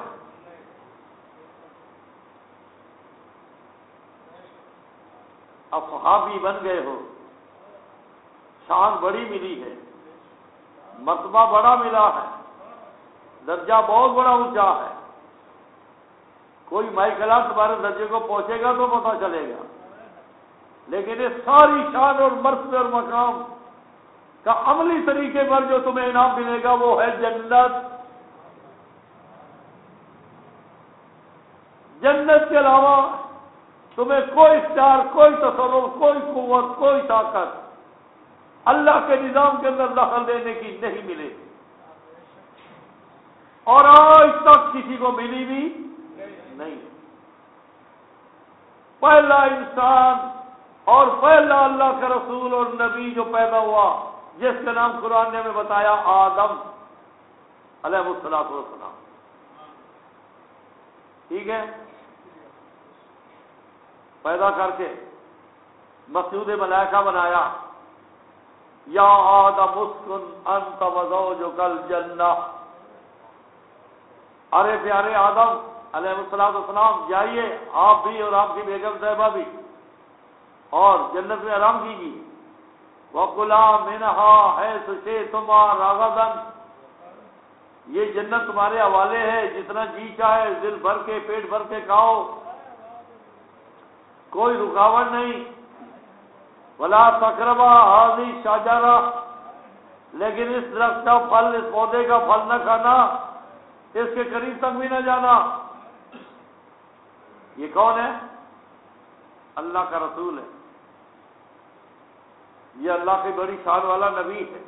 اب صحابی بن گئے ہو، شان بڑی ملی ہے، مرتبہ بڑا ملا ہے، درجہ بہت بڑا اونچا ہے، کوئی مائکلا تمہارے درجے کو پہنچے گا تو پتہ چلے گا، لیکن یہ ساری شان اور مرتبے اور مقام کا عملی طریقے پر جو تمہیں انعام ملے گا وہ ہے جنت۔ جنت کے علاوہ تمہیں کوئی اختیار، کوئی تصرف، کوئی قوت، کوئی طاقت اللہ کے نظام کے اندر دخل دینے کی نہیں ملے، اور آج تک کسی کو ملی بھی نہیں۔ پہلا انسان اور پہلا اللہ کا رسول اور نبی جو پیدا ہوا، جس کا نام قرآن نے ہمیں بتایا، آدم علیہ الصلوۃ والسلام، ٹھیک ہے، پیدا کر کے مسجود ملائکہ بنایا، یا آدم اسکن انت وزوجک الجنہ، ارے پیارے آدم علیہ الصلوۃ والسلام جائیے، آپ بھی اور آپ کی بیگم صاحبہ بھی، اور جنت میں آرام کیجیے، وَكُلَا مِنْهَا حَيْثُ شِئْتُمَا رَغَدًا، یہ جنت تمہارے حوالے ہے، جتنا جی چاہے دل بھر کے پیٹ بھر کے کھاؤ، کوئی رکاوٹ نہیں، وَلَا تَقْرَبَا هَٰذِهِ الشَّجَرَةَ، لیکن اس درخت کا پھل، اس پودے کا پھل نہ کھانا، اس کے قریب تک بھی نہ جانا۔ یہ کون ہے؟ اللہ کا رسول ہے، یہ اللہ کی بڑی شان والا نبی ہے۔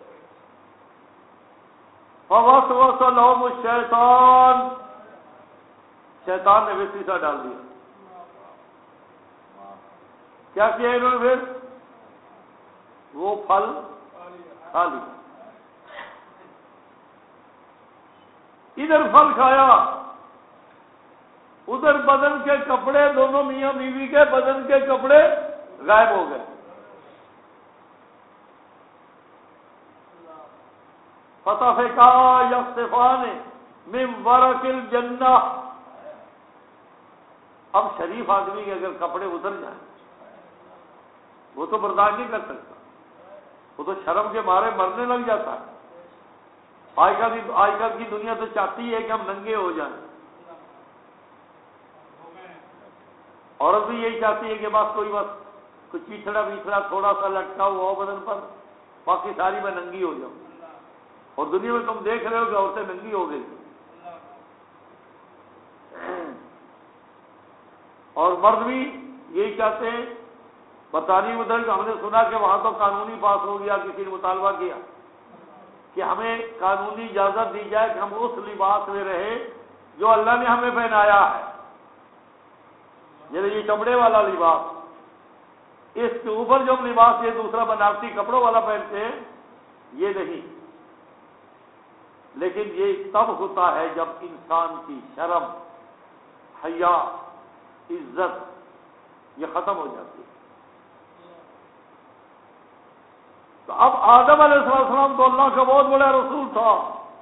فَوَسْوَسَ لَهُمُ الشَّيْطَانُ، شیطان نے وسوسہ ڈال دیا۔ کیا کیا انہوں نے؟ پھر وہ پھل کھا لیا، ادھر پھل کھایا، ادھر بدن کے کپڑے، دونوں میاں بیوی کے بدن کے کپڑے غائب ہو گئے۔ فَطَفِقَا يَخْصِفَانِ مِنْ وَرَقِ الْجَنَّةِ، اب شریف آدمی کے اگر کپڑے اتر جائیں وہ تو برداشت نہیں کر سکتا، وہ تو شرم کے مارے مرنے لگ جاتا ہے۔ آج کل کی آج کل کی دنیا تو چاہتی ہے کہ ہم ننگے ہو جائیں، عورت بھی یہی چاہتی ہے کہ بس کوئی بس کچھ چیچڑا بیچڑا تھوڑا سا لٹکا ہوا ہو بدن پر، باقی ساری میں ننگی ہو جاؤں۔ اور دنیا میں تم دیکھ رہے ہو کہ عورتیں ننگی ہو گئی، اور مرد بھی یہی چاہتے ہیں۔ برطانوی ملک ہم نے سنا کہ وہاں تو قانونی پاس ہو گیا، کسی نے مطالبہ کیا کہ ہمیں قانونی اجازت دی جائے کہ ہم اس لباس میں رہے جو اللہ نے ہمیں پہنایا ہے، یہ چمڑے والا لباس، اس کے اوپر جو لباس یہ دوسرا بناوٹی کپڑوں والا پہنتے ہیں یہ نہیں۔ لیکن یہ تب ہوتا ہے جب انسان کی شرم، حیا، عزت یہ ختم ہو جاتی ہے۔ تو اب آدم علیہ السلام تو اللہ کا بہت بڑا رسول تھا،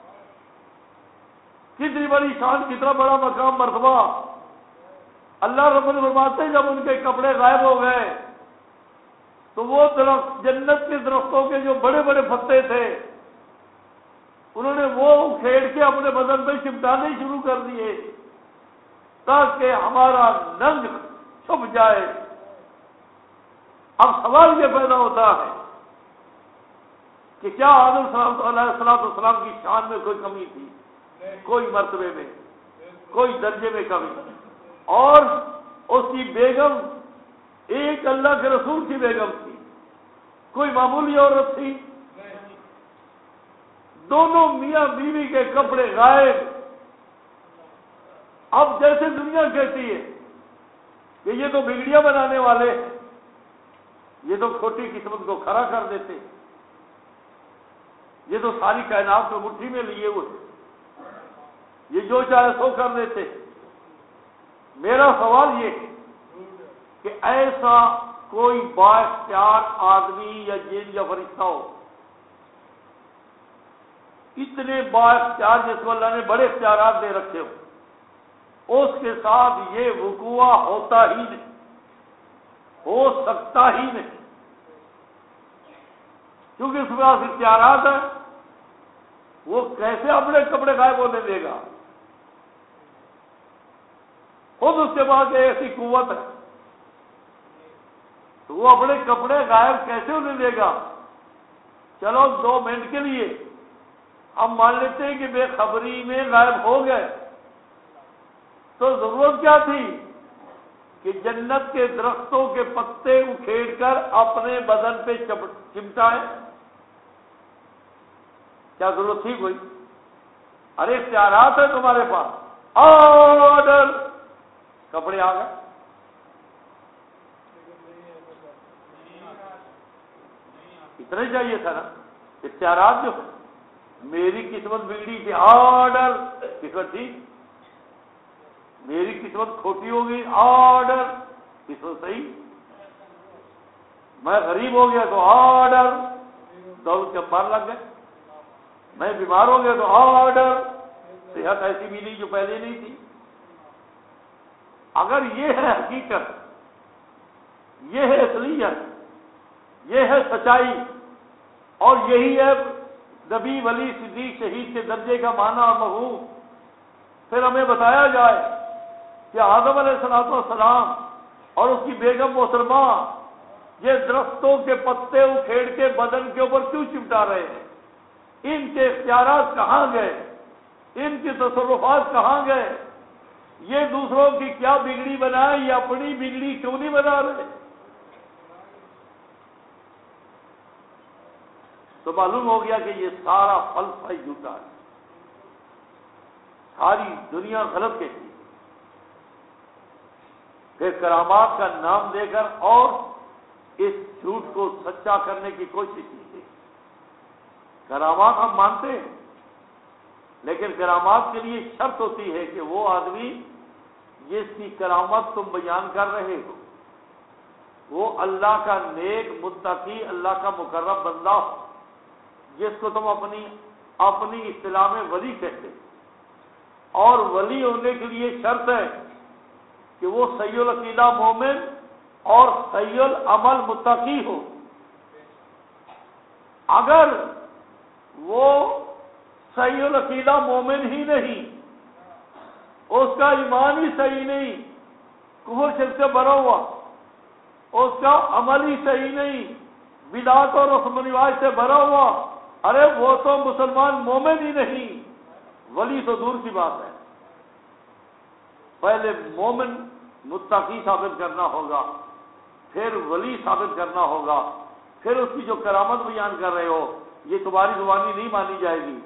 کتنی بڑی شان، کتنا بڑا مقام، مرتبہ۔ اللہ رب العزت فرماتے ہیں جب ان کے کپڑے غائب ہو گئے تو وہ درخت، جنت کے درختوں کے جو بڑے بڑے پتے تھے، انہوں نے وہ کھیڑ کے اپنے بدن پہ چمٹانے شروع کر دیے تاکہ ہمارا ننگ چھپ جائے۔ اب سوال یہ پیدا ہوتا ہے کہ کیا آدم علیہ السلام کی شان میں کوئی کمی تھی؟ کوئی مرتبے میں کوئی درجے میں کمی، اور اس کی بیگم ایک اللہ کے رسول کی بیگم تھی، کوئی معمولی عورت تھی، دونوں میاں بیوی کے کپڑے غائب۔ اب جیسے دنیا کہتی ہے کہ یہ تو بگڑیاں بنانے والے ہیں، یہ تو کھوٹی قسمت کو کھڑا کر دیتے، یہ تو ساری کائنات کو مٹھی میں لیے ہوئے، یہ جو چاہے سو کر دیتے۔ میرا سوال یہ ہے کہ ایسا کوئی بااختیار آدمی یا جن یا فرشتہ ہو، اتنے بااختیار جس کو اللہ نے بڑے اختیارات دے رکھے ہو، اس کے ساتھ یہ وقوع ہوتا ہی نہیں، ہو سکتا ہی نہیں، کیونکہ اس کے پاس اختیارات ہیں۔ وہ کیسے اپنے کپڑے غائب ہونے دے گا؟ خود اس کے پاس ایسی قوت ہے تو وہ اپنے کپڑے غائب کیسے ہونے دے گا؟ چلو دو منٹ کے لیے ہم مان لیتے ہیں کہ بے خبری میں غائب ہو گئے، تو ضرورت کیا تھی کہ جنت کے درختوں کے پتے اکھیڑ کر اپنے بدن پہ چمٹائیں؟ کیا ضرورت تھی کوئی؟ ارے اختیارات ہے تمہارے پاس، آرڈر، کپڑے آ گئے۔ اتنا ہی چاہیے تھا نا، اختیارات جو میری قسمت بگڑی تھی، آرڈر، قسمت ٹھیک، میری قسمت کھوٹی ہو گئی، آرڈر، قسمت صحیح، میں غریب ہو گیا تو آرڈر، دولت کے امبار لگ گئے، میں بیمار ہو گیا تو آرڈر، صحت ایسی ملی جو پہلے نہیں تھی۔ اگر یہ ہے حقیقت، یہ ہے اصلیت، یہ ہے سچائی، اور یہی ہے نبی ولی صدیق شہید کے درجے کا معنی اور مفہوم، پھر ہمیں بتایا جائے کہ آدم علیہ الصلوۃ والسلام اور اس کی بیگم محترمہ یہ درختوں کے پتے اکھیڑ کے بدن کے اوپر کیوں چمٹا رہے ہیں؟ ان کے اختیارات کہاں گئے؟ ان کی تصرفات کہاں گئے؟ یہ دوسروں کی کیا بگڑی بنائے، یہ اپنی بگڑی کیوں نہیں بنا رہے؟ تو معلوم ہو گیا کہ یہ سارا فلسفہ جھوٹا ہے، ساری دنیا غلط کہتی ہے کہ کرامات کا نام دے کر اور اس جھوٹ کو سچا کرنے کی کوشش کی ہے۔ کرامات ہم مانتے ہیں، لیکن کرامات کے لیے شرط ہوتی ہے کہ وہ آدمی جس کی کرامت تم بیان کر رہے ہو وہ اللہ کا نیک متقی، اللہ کا مقرب بندہ ہو، جس کو تم اپنی اپنی اصطلاح میں ولی کہتے ہیں۔ اور ولی ہونے کے لیے شرط ہے کہ وہ صحیح العقیدہ مومن اور صحیح العمل متقی ہو۔ اگر وہ صحیح العقیدہ مومن ہی نہیں، اس کا ایمان ہی صحیح نہیں، کفر شرک سے بھرا ہوا، اس کا عمل ہی صحیح نہیں، بدعت اور رسم و رواج سے بھرا ہوا، ارے وہ تو مسلمان مومن ہی نہیں، ولی تو دور کی بات ہے۔ پہلے مومن متقی ثابت کرنا ہوگا، پھر ولی ثابت کرنا ہوگا، پھر اس کی جو کرامت بیان کر رہے ہو یہ تمہاری زبانی نہیں مانی جائے گی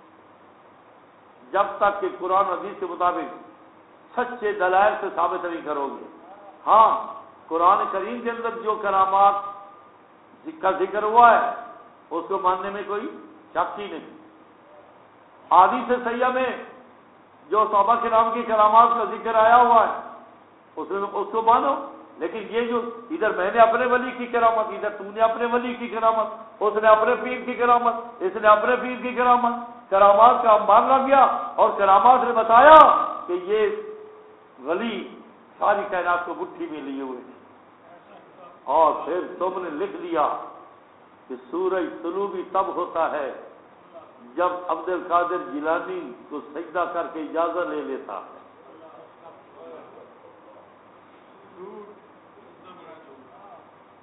جب تک کہ قرآن حدیث کے مطابق سچے دلائل سے ثابت نہیں کرو گے۔ ہاں، قرآن کریم کے اندر جو کرامات کا ذکر ہوا ہے اس کو ماننے میں کوئی شک ہی نہیں۔ حدیث سیاح میں جو صحابہ کرام کی کرامات کا ذکر آیا ہوا ہے اس اس کو مانو، لیکن یہ جو ادھر میں نے اپنے ولی کی کرامت، ادھر تم نے اپنے ولی کی کرامت، اس نے اپنے پیر کی کرامت، اس نے اپنے پیر کی کرامت، کرامات کا انبار لگ گیا، اور کرامات نے بتایا کہ یہ ولی ساری کائنات کو مٹھی میں لیے ہوئے ہیں۔ اور پھر تم نے لکھ لیا کہ سورج طلوع بھی تب ہوتا ہے جب عبد القادر جیلانی کو سجدہ کر کے اجازت لے لیتا ہے۔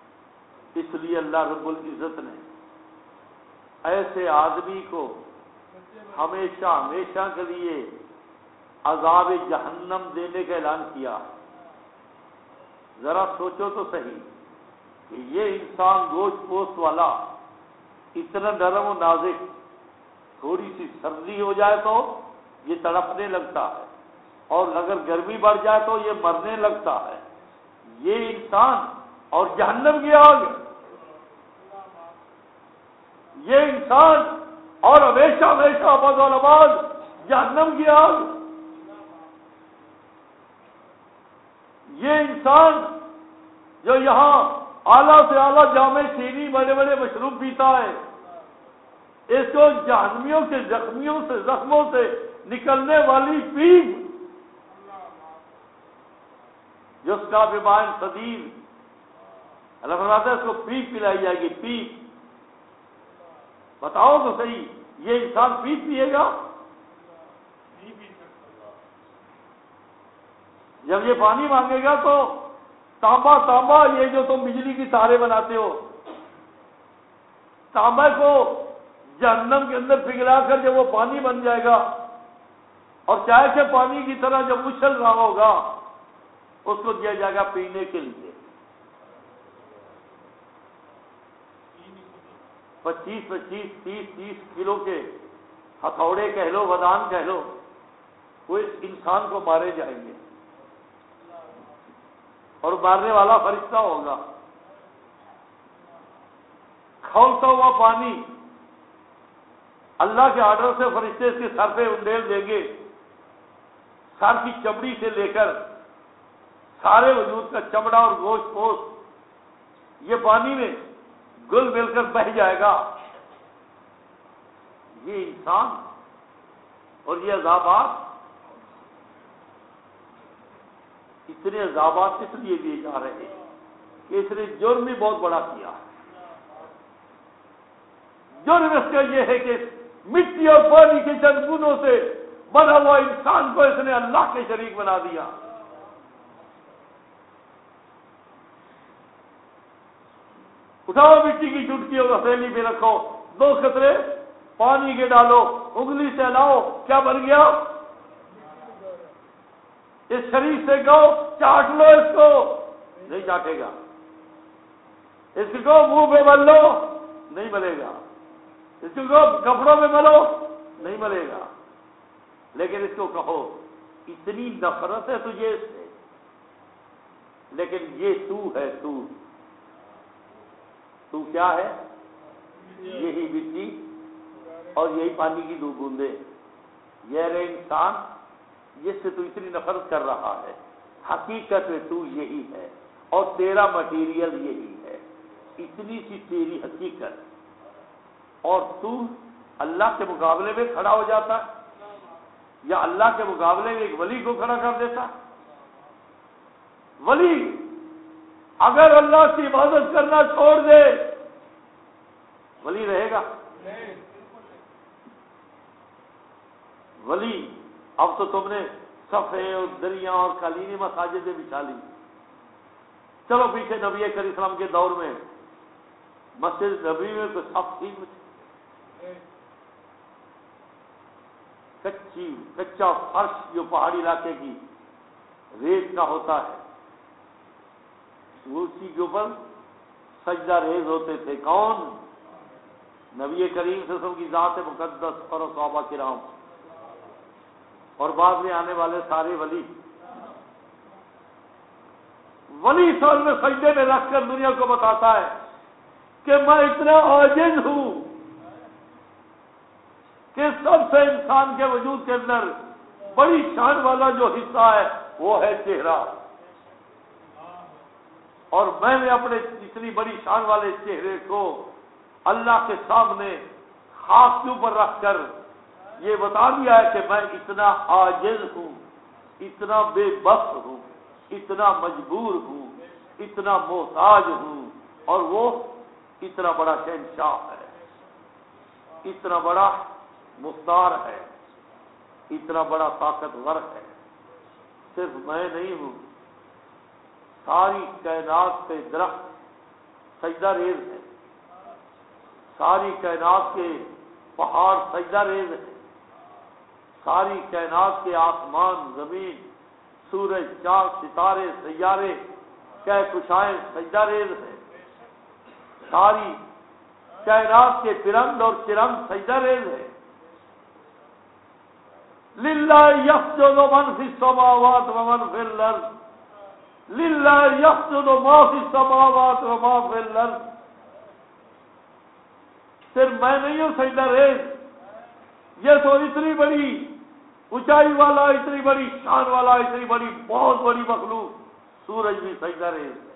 اس لیے اللہ رب العزت نے ایسے آدمی کو ہمیشہ ہمیشہ کے لیے عذاب جہنم دینے کا اعلان کیا. ذرا سوچو تو صحیح کہ یہ انسان گوشت پوست والا اتنا نرم و نازک، تھوڑی سی سردی ہو جائے تو یہ تڑپنے لگتا ہے، اور اگر گرمی بڑھ جائے تو یہ مرنے لگتا ہے. یہ انسان اور جہنم کی آگ، یہ انسان اور ہمیشہ ہمیشہ ابد الآباد جہنم کی آگ. یہ انسان جو یہاں اعلیٰ سے اعلیٰ جامع چینی بڑے بڑے مشروب پیتا ہے، اس کو جہنمیوں کے زخمیوں سے زخموں سے نکلنے والی پیپ، جس کا بیمار صدیر اللہ فرماتا ہے اس کو پیپ پلائی جائے گی. پیپ، بتاؤ تو صحیح، یہ انسان پیپ پیے گا؟ جب یہ پانی مانگے گا تو تانبا تانبا یہ جو تم بجلی کی تارے بناتے ہو، تانبے کو جہنم کے اندر پگھلا کر جب وہ پانی بن جائے گا اور چائے کے پانی کی طرح جب اچھل رہا ہوگا، اس کو دیا جائے گا پینے کے لیے. پچیس پچیس تیس تیس کلو کے ہتھوڑے کہہ لو، ودان کہہ لو، وہ اس انسان کو مارے جائیں گے، اور مارنے والا فرشتہ ہوگا. کھولتا ہوا پانی اللہ کے آرڈر سے فرشتے اس کے سر پہ انڈیل دیں گے. سر کی چمڑی سے لے کر سارے وجود کا چمڑا اور گوشت پوست یہ پانی میں گل مل کر بہہ جائے گا. یہ انسان اور یہ عذابات، اتنے عذابات اس لیے دیے جا رہے ہیں کہ اس نے جرم بھی بہت بڑا کیا ہے. جرم اس کا یہ ہے کہ مٹی اور پانی کے چند بوندوں سے بنا ہوا انسان کو اس نے اللہ کے شریک بنا دیا. اٹھاؤ مٹی کی چٹکی اور ہتھیلی پہ رکھو، دو قطرے پانی کے ڈالو، انگلی سے لاؤ، کیا بن گیا؟ اس شریف سے کہو چاٹ لو، اس کو نہیں چاٹے گا. اس کو منہ پہ مل لو، نہیں ملے گا. اس کو کپڑوں میں ملو، نہیں ملے گا. لیکن اس کو کہو اتنی نفرت ہے تجھے اس سے، لیکن یہ تو ہے، تو تو کیا ہے؟ یہی مٹی اور یہی پانی کی دو بوندے. یہ رہے انسان جس سے تو اتنی نفرت کر رہا ہے، حقیقت میں تو یہی ہے اور تیرا مٹیریل یہی ہے. اتنی سی تیری حقیقت، اور تو اللہ کے مقابلے میں کھڑا ہو جاتا یا اللہ کے مقابلے میں ایک ولی کو کھڑا کر دیتا. ولی اگر اللہ کی عبادت کرنا چھوڑ دے، ولی رہے گا؟ ولی اب تو تم نے صفحے اور دریاں اور قالینی مساجدیں بچھا لی. چلو پیچھے نبی کریم اسلام کے دور میں مسجد نبی میں تو صف تھی، کچی کچا فرش جو پہاڑی علاقے کی ریت کا ہوتا ہے، اسی کے اوپر سجدہ ریز ہوتے تھے. کون؟ نبی کریم صلی اللہ علیہ وسلم کی ذات مقدس اور صحابہ کرام اور بعد میں آنے والے سارے ولی. ولی سال میں سجدے میں رکھ کر دنیا کو بتاتا ہے کہ میں اتنا عاجز ہوں کہ سب سے انسان کے وجود کے اندر بڑی شان والا جو حصہ ہے وہ ہے چہرہ، اور میں نے اپنے اتنی بڑی شان والے چہرے کو اللہ کے سامنے خاک کے اوپر رکھ کر یہ بتا دیا ہے کہ میں اتنا عاجز ہوں، اتنا بے بس ہوں، اتنا مجبور ہوں، اتنا محتاج ہوں، اور وہ اتنا بڑا شہنشاہ ہے، اتنا بڑا مختار ہے، اتنا بڑا طاقتور ہے. صرف میں نہیں ہوں، ساری کائنات پہ درخت سجدہ ریز ہے، ساری کائنات کے پہاڑ سجدہ ریز ہے، ساری کائنات کے آسمان، زمین، سورج، چاند، ستارے، سیارے، کہکشائیں سجدہ ریز ہے، ساری کائنات کے پرند اور چرند سجدہ ریز ہے۔ للہ یسجد من فی السماوات ومن فی الارض، للہ یسجد ما فی السماوات وما فی الارض، صرف میں نہیں ہوں سجدہ ریز، یہ تو اتنی بڑی اونچائی والا، اتنی بڑی شان والا، اتنی بڑی بہت بڑی مخلوق سورج بھی سجدہ ریز ہے،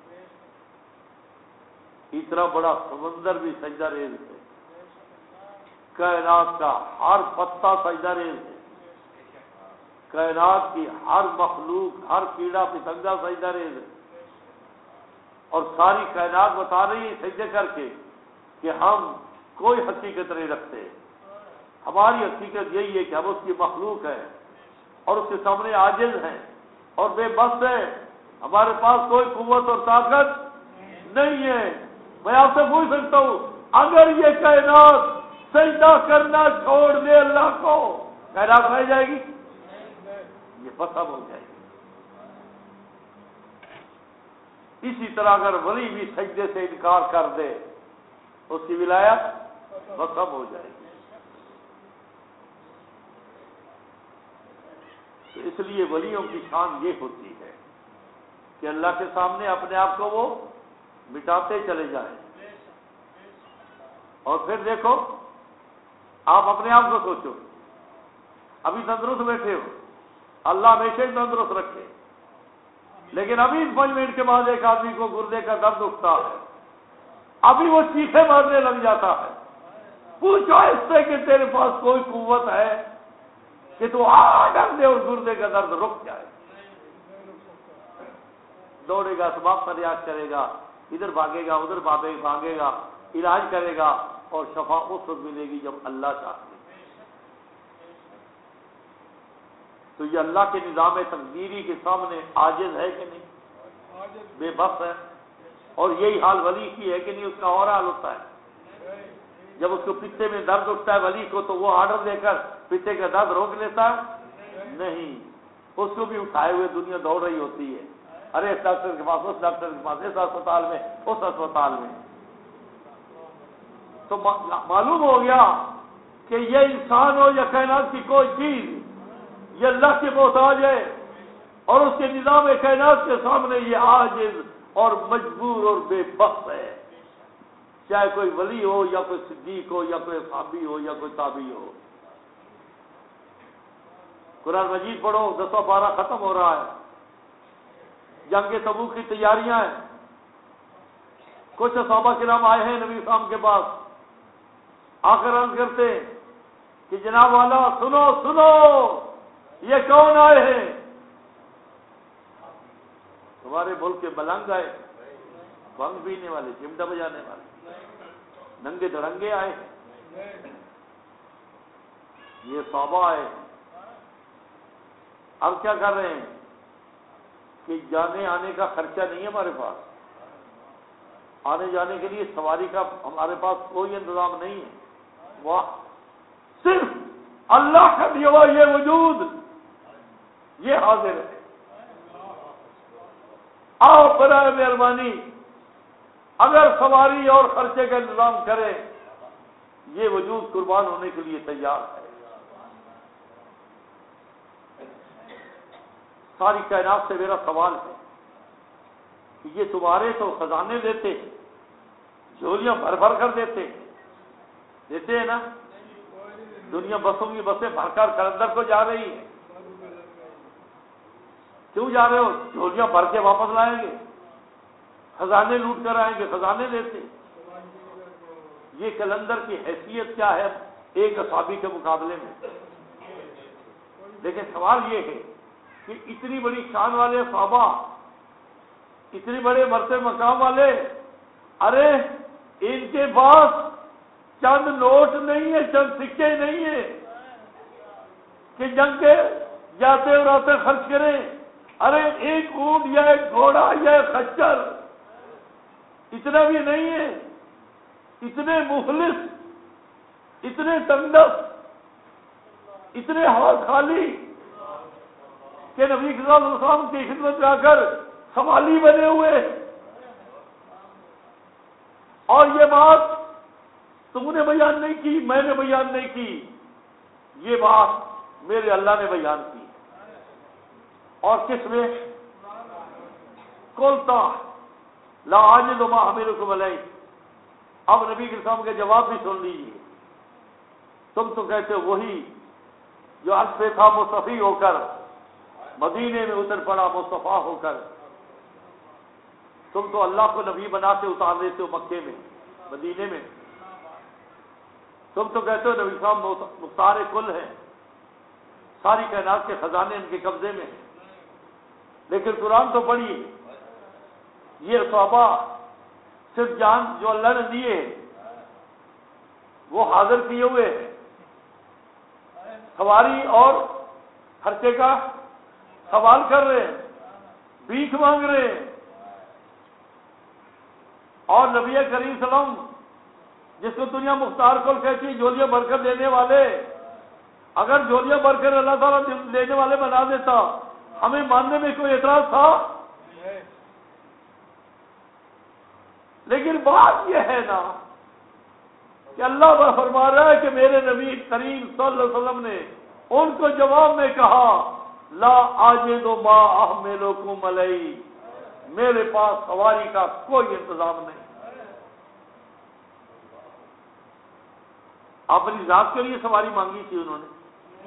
اتنا بڑا سمندر بھی سجدہ ریز ہے، کائنات کا ہر پتا سجدہ ریز ہے، کائنات کی ہر مخلوق، ہر کیڑا پتنگا سجدہ ریز ہے، اور ساری کائنات بتا رہی ہے سجدے کر کے کہ ہم کوئی حقیقت نہیں رکھتے، ہماری حقیقت یہی ہے کہ ہم اس کی مخلوق ہیں اور اس کے سامنے عاجز ہیں اور بے بس ہیں، ہمارے پاس کوئی قوت اور طاقت نہیں ہے۔ میں آپ سے پوچھ سکتا ہوں، اگر یہ کائنات سجدہ کرنا چھوڑ دے اللہ کو، کائنات رہ جائے گی؟ یہ ختم ہو جائے گی۔ اسی طرح اگر ولی بھی سجدے سے انکار کر دے، اس کی ولایت ختم ہو جائے گی۔ تو اس لیے ولیوں کی شان یہ ہوتی ہے کہ اللہ کے سامنے اپنے آپ کو وہ مٹاتے چلے جائیں، اور پھر دیکھو آپ اپنے آپ کو سوچو، ابھی تندرست بیٹھے ہو، اللہ ہمیشہ ہی تندرست رکھے، لیکن ابھی اس پانچ منٹ کے بعد ایک آدمی کو گردے کا درد اٹھتا ہے، ابھی وہ چیخے مارنے لگ جاتا ہے، پوچھو اس سے کہ تیرے پاس کوئی قوت ہے کہ تو آ کر دے اور گردے کا درد رک جائے؟ دوڑے گا، اسباب فریاد کرے گا، ادھر بھاگے گا، ادھر بھاگے گا، علاج کرے گا، اور شفا اس وقت ملے گی جب اللہ چاہے۔ تو یہ اللہ کے نظام تقدیری کے سامنے عاجز ہے کہ نہیں؟ بے بس ہے۔ اور یہی حال ولی کی ہے کہ نہیں؟ اس کا اور حال ہوتا ہے، جب اس کو پتے میں درد اٹھتا ہے ولی کو، تو وہ آرڈر دے کر پتے کا درد روک لیتا ہے؟ نہیں، اس کو بھی اٹھائے ہوئے دنیا دوڑ رہی ہوتی ہے، ارے اس ڈاکٹر کے پاس، اس ڈاکٹر کے پاس، اس اسپتال میں، اس اسپتال میں۔ تو معلوم ہو گیا کہ یہ انسان ہو یا کائنات کی کوئی چیز، یہ اللہ کے محتاج ہے، اور اس کے نظام کائنات کے سامنے یہ عاجز اور مجبور اور بے بس ہے، چاہے کوئی ولی ہو یا کوئی صدیق ہو یا کوئی صحابی ہو یا کوئی تابعی ہو۔ قرآن مجید پڑھو، دسواں بارہ ختم ہو رہا ہے، جنگ تبوک کی تیاریاں ہیں، کچھ صحابہ کرام آئے ہیں نبی اسلام کے پاس، آ کر عرض کرتے کہ جناب والا سنو سنو، یہ کون آئے ہیں؟ تمہارے ملک کے ملنگ آئے، بھنگ پینے والے، چمٹا بجانے والے، ننگے دھڑنگے آئے ہیں، یہ صحابہ آئے ہیں۔ اب کیا کر رہے ہیں کہ جانے آنے کا خرچہ نہیں ہے ہمارے پاس، آنے جانے کے لیے سواری کا ہمارے پاس کوئی انتظام نہیں ہے، واہ، صرف اللہ کا دیا ہوا یہ وجود، یہ حاضر ہے، آؤ برائے مہربانی اگر سواری اور خرچے کا انتظام کرے، یہ وجود قربان ہونے کے لیے تیار ہے۔ ساری کائنات سے میرا سوال ہے کہ یہ تمہارے تو خزانے دیتے، جھولیاں بھر بھر کر دیتے دیتے ہیں نا، دنیا بسوں کی بسیں بھر کر کلندر کو جا رہی ہے، کیوں جا رہے ہو؟ جھولیاں بھر کے واپس لائیں گے، خزانے لوٹ کر آئیں گے، خزانے دیتے۔ یہ کلندر کی حیثیت کیا ہے ایک اصحابی کے مقابلے میں؟ لیکن سوال یہ ہے کہ اتنی بڑی شان والے صحابہ، اتنے بڑے مرتبے مقام والے، ارے ان کے پاس چند نوٹ نہیں ہے، چند سکے نہیں ہے کہ جنگ کے جاتے اور آتے خرچ کریں، ارے ایک اونٹ یا ایک گھوڑا یا ایک خچر، اتنا بھی نہیں ہے۔ اتنے مفلس، اتنے تندرست، اتنے ہاتھ خالی کہ نبی صلی اللہ علیہ وسلم کی خدمت میں آ کر سوالی بنے ہوئے. اور یہ بات تم نے بیان نہیں کی، میں نے بیان نہیں کی، یہ بات میرے اللہ نے بیان کی. اور کس میں؟ قلتا لا اجد ما احملکم علیہ. اب نبی کے سامنے کے جواب بھی سن لیجیے. تم تو کہتے ہو وہی جو عرش پہ تھا مصطفی ہو کر مدینے میں اتر پڑا مصطفیٰ ہو کر. تم تو اللہ کو نبی بنا کے اتار دیتے ہو مکے میں، مدینے میں. تم تو کہتے ہو نبی صاحب مختار کل ہیں، ساری کائنات کے خزانے ان کے قبضے میں ہیں. لیکن قرآن تو پڑھیے، یہ صحابہ صرف جان جو اللہ نے دیے وہ حاضر کیے ہوئے ہیں. سواری اور خرچے کا سوال کر رہے ہیں، بھیک مانگ رہے ہیں. اور نبی کریم صلی اللہ علیہ وسلم جس کو دنیا مختار کل کہتی ہے، جھولیاں بھر کر دینے والے، اگر جھولیاں بھر کر اللہ تعالیٰ دینے والے بنا دیتا ہمیں ماننے میں کوئی اعتراض تھا؟ لیکن بات یہ ہے نا کہ اللہ فرما رہا ہے کہ میرے نبی کریم صلی اللہ علیہ وسلم نے ان کو جواب میں کہا لا اجد ما احملکم علیہ، میرے پاس سواری کا کوئی انتظام نہیں. اپنی ذات کے لیے سواری مانگی تھی انہوں نے،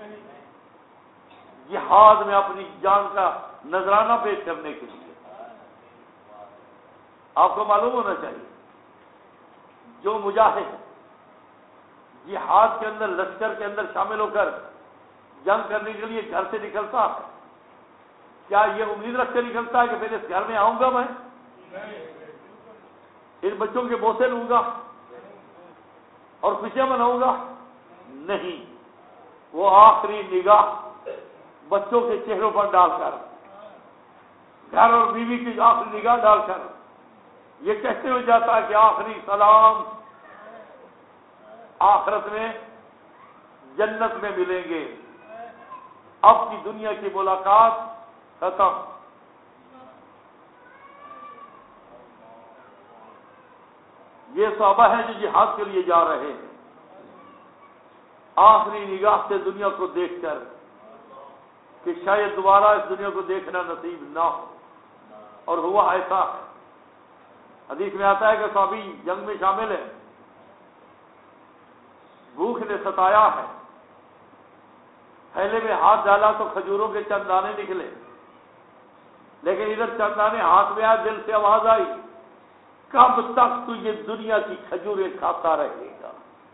جہاد میں اپنی جان کا نذرانہ پیش کرنے کے لیے. آپ کو معلوم ہونا چاہیے جو مجاہد جہاد کے اندر لشکر کے اندر شامل ہو کر جنگ کرنے کے لیے گھر سے نکلتا ہے، کیا یہ امید رکھ کے نکلتا ہے کہ پھر اس گھر میں آؤں گا، میں ان بچوں کے بوسے لوں گا اور خوشیاں مناؤں گا؟ نہیں. وہ آخری نگاہ بچوں کے چہروں پر ڈال کر، گھر اور بیوی کی آخری نگاہ ڈال کر یہ کہتے ہوئے جاتا ہے کہ آخری سلام، آخرت میں جنت میں ملیں گے، اب کی دنیا کی ملاقات ختم. یہ صحابہ ہیں جو جہاد کے لیے جا رہے ہیں، آخری نگاہ سے دنیا کو دیکھ کر کہ شاید دوبارہ اس دنیا کو دیکھنا نصیب نہ ہو. اور ہوا ایسا ہے، حدیث میں آتا ہے کہ صحابی جنگ میں شامل ہے، بھوک نے ستایا ہے، تھیلے میں ہاتھ ڈالا تو کھجوروں کے چند دانے نکلے، لیکن ادھر چند دانے ہاتھ میں آئے، دل سے آواز آئی کب تک تو یہ دنیا کی کھجوریں کھاتا رہے گا؟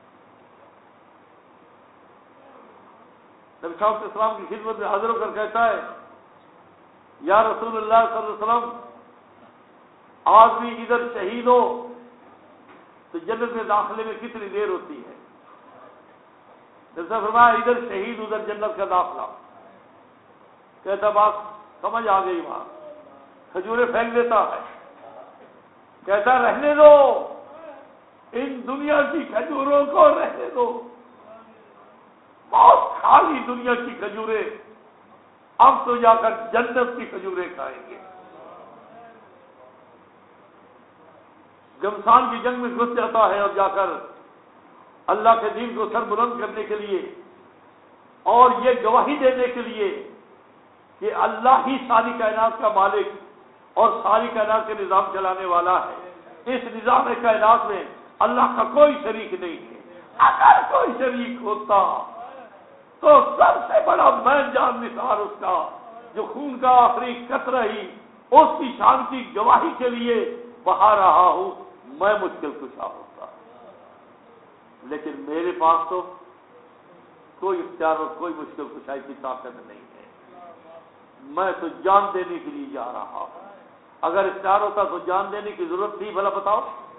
نبی صاحب السلام کی خدمت میں حاضر ہو کر کہتا ہے یا رسول اللہ صلی اللہ علیہ وسلم، آدمی ادھر شہید ہو تو جنت میں داخلے میں کتنی دیر ہوتی ہے؟ جیسا فرمایا ادھر شہید ادھر جنت کا داخلہ. کہتا بات سمجھ آ گئی، وہاں کھجوریں پھینک دیتا ہے، کہتا رہنے دو ان دنیا کی کھجوروں کو، رہنے دو، بہت خالی دنیا کی کھجوریں، اب تو جا کر جنت کی کھجوریں کھائیں گے. گمسان کی جنگ میں گھس جاتا ہے اور جا کر اللہ کے دین کو سر بلند کرنے کے لیے اور یہ گواہی دینے کے لیے کہ اللہ ہی ساری کائنات کا مالک اور ساری کائنات کے نظام چلانے والا ہے. اس نظام کائنات میں اللہ کا کوئی شریک نہیں ہے. اگر کوئی شریک ہوتا تو سب سے بڑا میں جان نثار اس کا جو خون کا آخری قطرہ ہی اس کی شان کی گواہی کے لیے بہا رہا ہوں، میں مشکل کشا ہوتا. لیکن میرے پاس تو کوئی اختیار اور کوئی مشکل کشائی کی طاقت نہیں ہے، میں تو جان دینے کے لیے جا رہا ہوں. اگر اختیار ہوتا تو جان دینے کی ضرورت تھی؟ بھلا بتاؤ.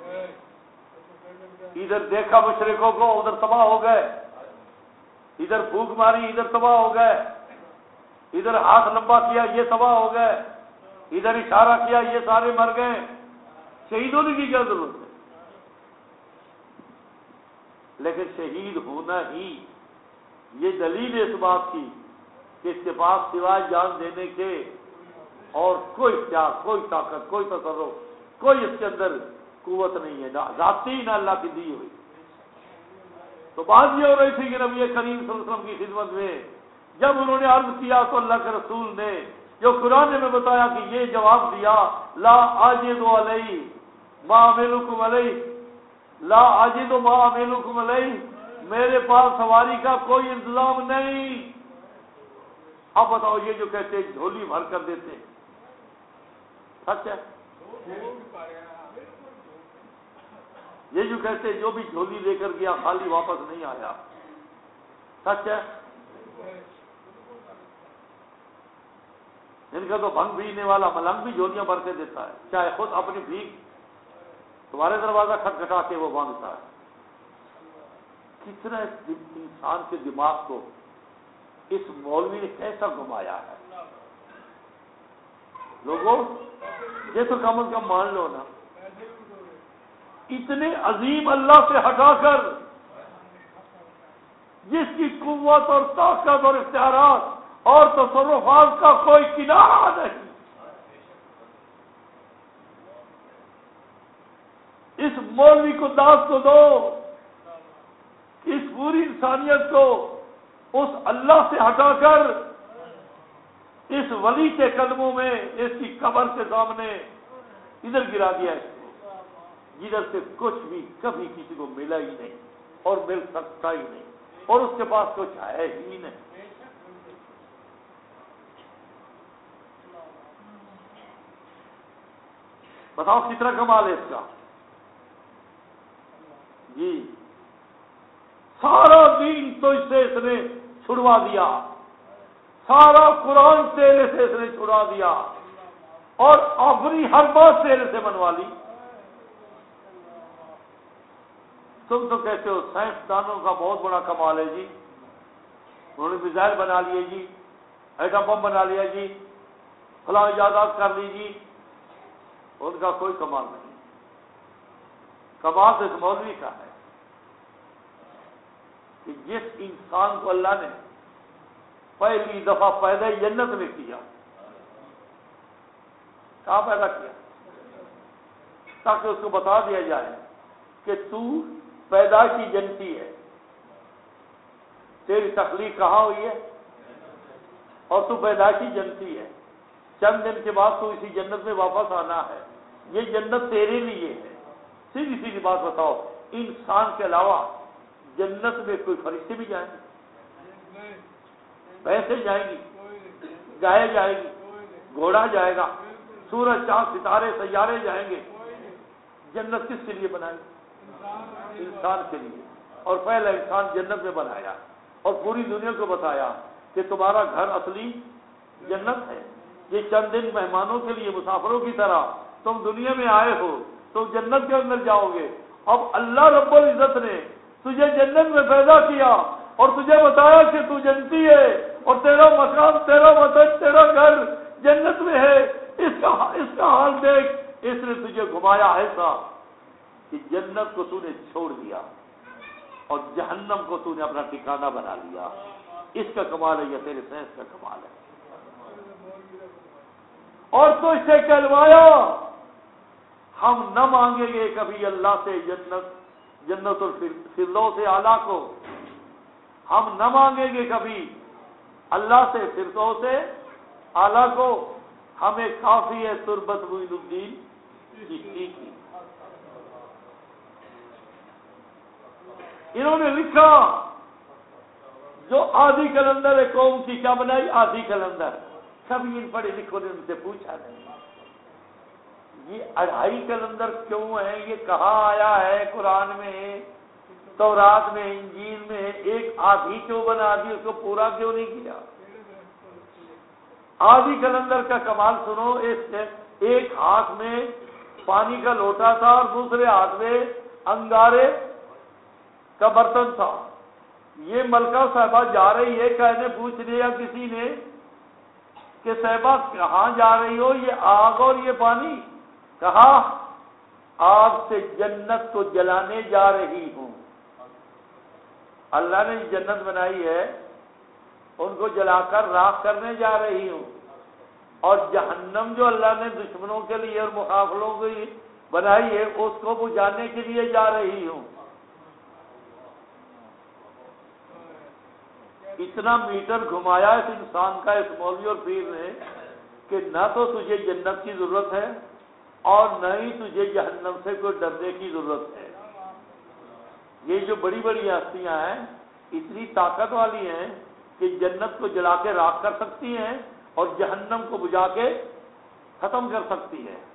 ادھر دیکھا مشرکوں کو، ادھر تباہ ہو گئے، ادھر بھوک ماری، ادھر تباہ ہو گئے، ادھر ہاتھ لمبا کیا یہ تباہ ہو گئے، ادھر اشارہ کیا یہ سارے مر گئے. شہید ہونے کی کیا ضرورت ہے؟ لیکن شہید ہونا ہی یہ دلیل اس بات کی کہ اس کے پاس سوائے جان دینے کے اور کوئی اختیار، کوئی طاقت، کوئی تصرف، کوئی اس کے اندر قوت نہیں ہے، ذاتی نہ اللہ کی دی ہوئی۔ تو بات یہ ہو رہی تھی کہ نبی کریم صلی اللہ علیہ وسلم کی خدمت میں جب انہوں نے عرض کیا تو اللہ کے رسول نے جو قرآن میں بتایا کہ یہ جواب دیا، لا اجد علیہ ما اعملکم علیہ، لا اجد ما اعملکم علیہ، میرے پاس سواری کا کوئی انتظام نہیں۔ اب بتاؤ یہ جو کہتے ہیں جھولی بھر کر دیتے ہیں، سچ ہے؟ یہ جو کہتے ہیں جو بھی جھولی لے کر گیا خالی واپس نہیں آیا، سچ ہے؟ ان کا تو بھنگ پینے والا ملنگ بھی جھولیاں بھر کے دیتا ہے، چاہے خود اپنی بھیک تمہارے دروازہ کھٹکھٹا کے وہ مانگتا ہے۔ کتنا اس انسان کے دماغ کو اس مولوی نے کیسا گھمایا ہے۔ لوگوں یہ تو کم از کم مان لو نا، اتنے عظیم اللہ سے ہٹا کر جس کی قوت اور طاقت اور اختیارات اور تصرفات کا کوئی کنارہ نہیں، اس مولوی کو داد کو دو، اس پوری انسانیت کو اس اللہ سے ہٹا کر اس ولی کے قدموں میں، اس کی قبر کے سامنے ادھر گرا دیا ہے، جدھر سے کچھ بھی کبھی کسی کو ملا ہی نہیں اور مل سکتا ہی نہیں، اور اس کے پاس کچھ ہے ہی نہیں۔ بتاؤ کتنا کمال ہے اس کا۔ جی سارا دین تو اس سے اس نے چھڑوا دیا، سارا قرآن تیرے سے اس نے چھڑا دیا، اور اپنی ہر بات تیرے سے بنوا لی۔ تم تو کہتے ہو سائنسدانوں کا بہت بڑا کمال ہے جی، انہوں نے میزائل بنا لیے جی، ایٹم بم بنا لیا جی، فلاں ایجادات کر لی جی، ان کا کوئی کمال نہیں۔ کمال تو اس مولوی کا ہے کہ جس انسان کو اللہ نے پہلی دفعہ پیدا جنت میں کیا، کہاں پیدا کیا؟ تاکہ اس کو بتا دیا جائے کہ تو پیدائشی جنتی ہے، تیری تخلیق کہاں ہوئی ہے اور تو پیدائشی جنتی ہے، چند دن کے بعد تو اسی جنت میں واپس آنا ہے، یہ جنت تیرے لیے ہے۔ سیدھی سیدھی بات بتاؤ، انسان کے علاوہ جنت میں کوئی فرشتے بھی جائیں گے؟ بھینسیں جائیں گی، گائے جائے گی، گھوڑا جائے گا، سورج چاند ستارے سیارے جائیں گے۔ جنت کس کے لیے بنائی؟ انسان کے لیے، اور پہلا انسان جنت میں بنایا اور پوری دنیا کو بتایا کہ تمہارا گھر اصلی جنت ہے، یہ چند دن مہمانوں کے لیے مسافروں کی طرح تم دنیا میں آئے ہو، تم جنت کے اندر جاؤ گے۔ اب اللہ رب العزت نے تجھے جنت میں پیدا کیا اور تجھے بتایا کہ تو جنتی ہے اور تیرا مکان، تیرا وطن، تیرا گھر جنت میں ہے۔ اس کا اس کا حال دیکھ، اس نے تجھے گھمایا ایسا کہ جنت کو تو نے چھوڑ دیا اور جہنم کو تو نے اپنا ٹھکانہ بنا لیا۔ اس کا کمال ہے یا تیرے سائنس کا کمال ہے؟ اور تو اسے کہلوایا ہم نہ مانگیں گے کبھی اللہ سے جنت جنت الفردوس اعلیٰ کو، ہم نہ مانگیں گے کبھی اللہ سے فردوس اعلیٰ کو، ہمیں کافی ہے تربت معین الدین چشتی کی۔ انہوں نے لکھا جو آدھی کلندر ہے قوم کی کیا بنائی؟ آدھی کلندر۔ کبھی ان پڑھے لکھوں نے ان سے پوچھا نہیں یہ اڑھائی کلندر کیوں ہے، یہ کہاں آیا ہے قرآن میں، تورات میں، انجیل میں؟ ایک آدھی کیوں بنا دی، اس کو پورا کیوں نہیں کیا؟ آدھی کلندر کا کمال سنو، ایک ہاتھ میں پانی کا لوٹا تھا اور دوسرے ہاتھ میں انگارے کا برتن تھا۔ یہ ملکہ صاحبہ جا رہی ہے، کہنے پوچھ لیا کسی نے کہ صاحبہ کہاں جا رہی ہو؟ یہ آگ اور یہ پانی۔ کہا آگ سے جنت کو جلانے جا رہی ہوں۔ اللہ نے جنت بنائی ہے، ان کو جلا کر راکھ کرنے جا رہی ہوں، اور جہنم جو اللہ نے دشمنوں کے لیے اور مخالفوں کے لیے بنائی ہے اس کو بجھانے کے لیے جا رہی ہوں۔ اتنا میٹر گھمایا اس انسان کا اس مولوی اور پیر نے کہ نہ تو تجھے جنت کی ضرورت ہے اور نہ ہی تجھے جہنم سے کوئی ڈرنے کی ضرورت ہے۔ یہ جو بڑی بڑی ہستیاں ہیں اتنی طاقت والی ہیں کہ جنت کو جلا کے راکھ کر سکتی ہیں اور جہنم کو بجھا کے ختم کر سکتی ہے۔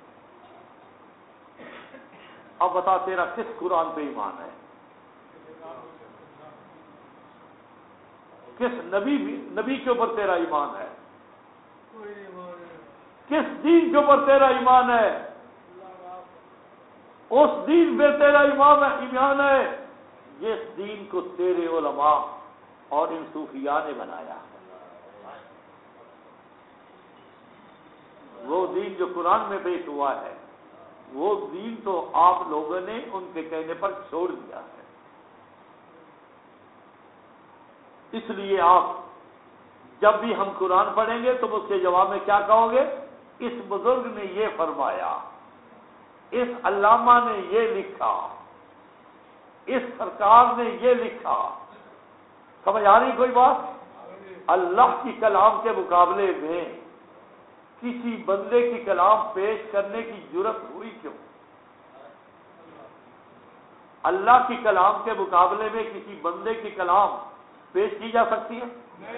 اب بتا تیرا کس قرآن پہ ایمان ہے، کس نبی نبی کے اوپر تیرا ایمان ہے، کس دین کے اوپر تیرا ایمان ہے؟ اس دین پہ تیرا ایمان ایمان ہے جس دین کو تیرے علماء اور ان صوفیاء نے بنایا، وہ دین جو قرآن میں پیش ہوا ہے، وہ دین تو آپ لوگوں نے ان کے کہنے پر چھوڑ دیا ہے۔ اس لیے آپ جب بھی ہم قرآن پڑھیں گے تو اس کے جواب میں کیا کہو گے؟ اس بزرگ نے یہ فرمایا، اس علامہ نے یہ لکھا، اس سرکار نے یہ لکھا۔ سمجھ آ رہی کوئی بات؟ اللہ کی کلام کے مقابلے میں کسی بندے کی کلام پیش کرنے کی جرت ہوئی کیوں؟ اللہ کی کلام کے مقابلے میں کسی بندے کی کلام پیش کی جا سکتی ہے؟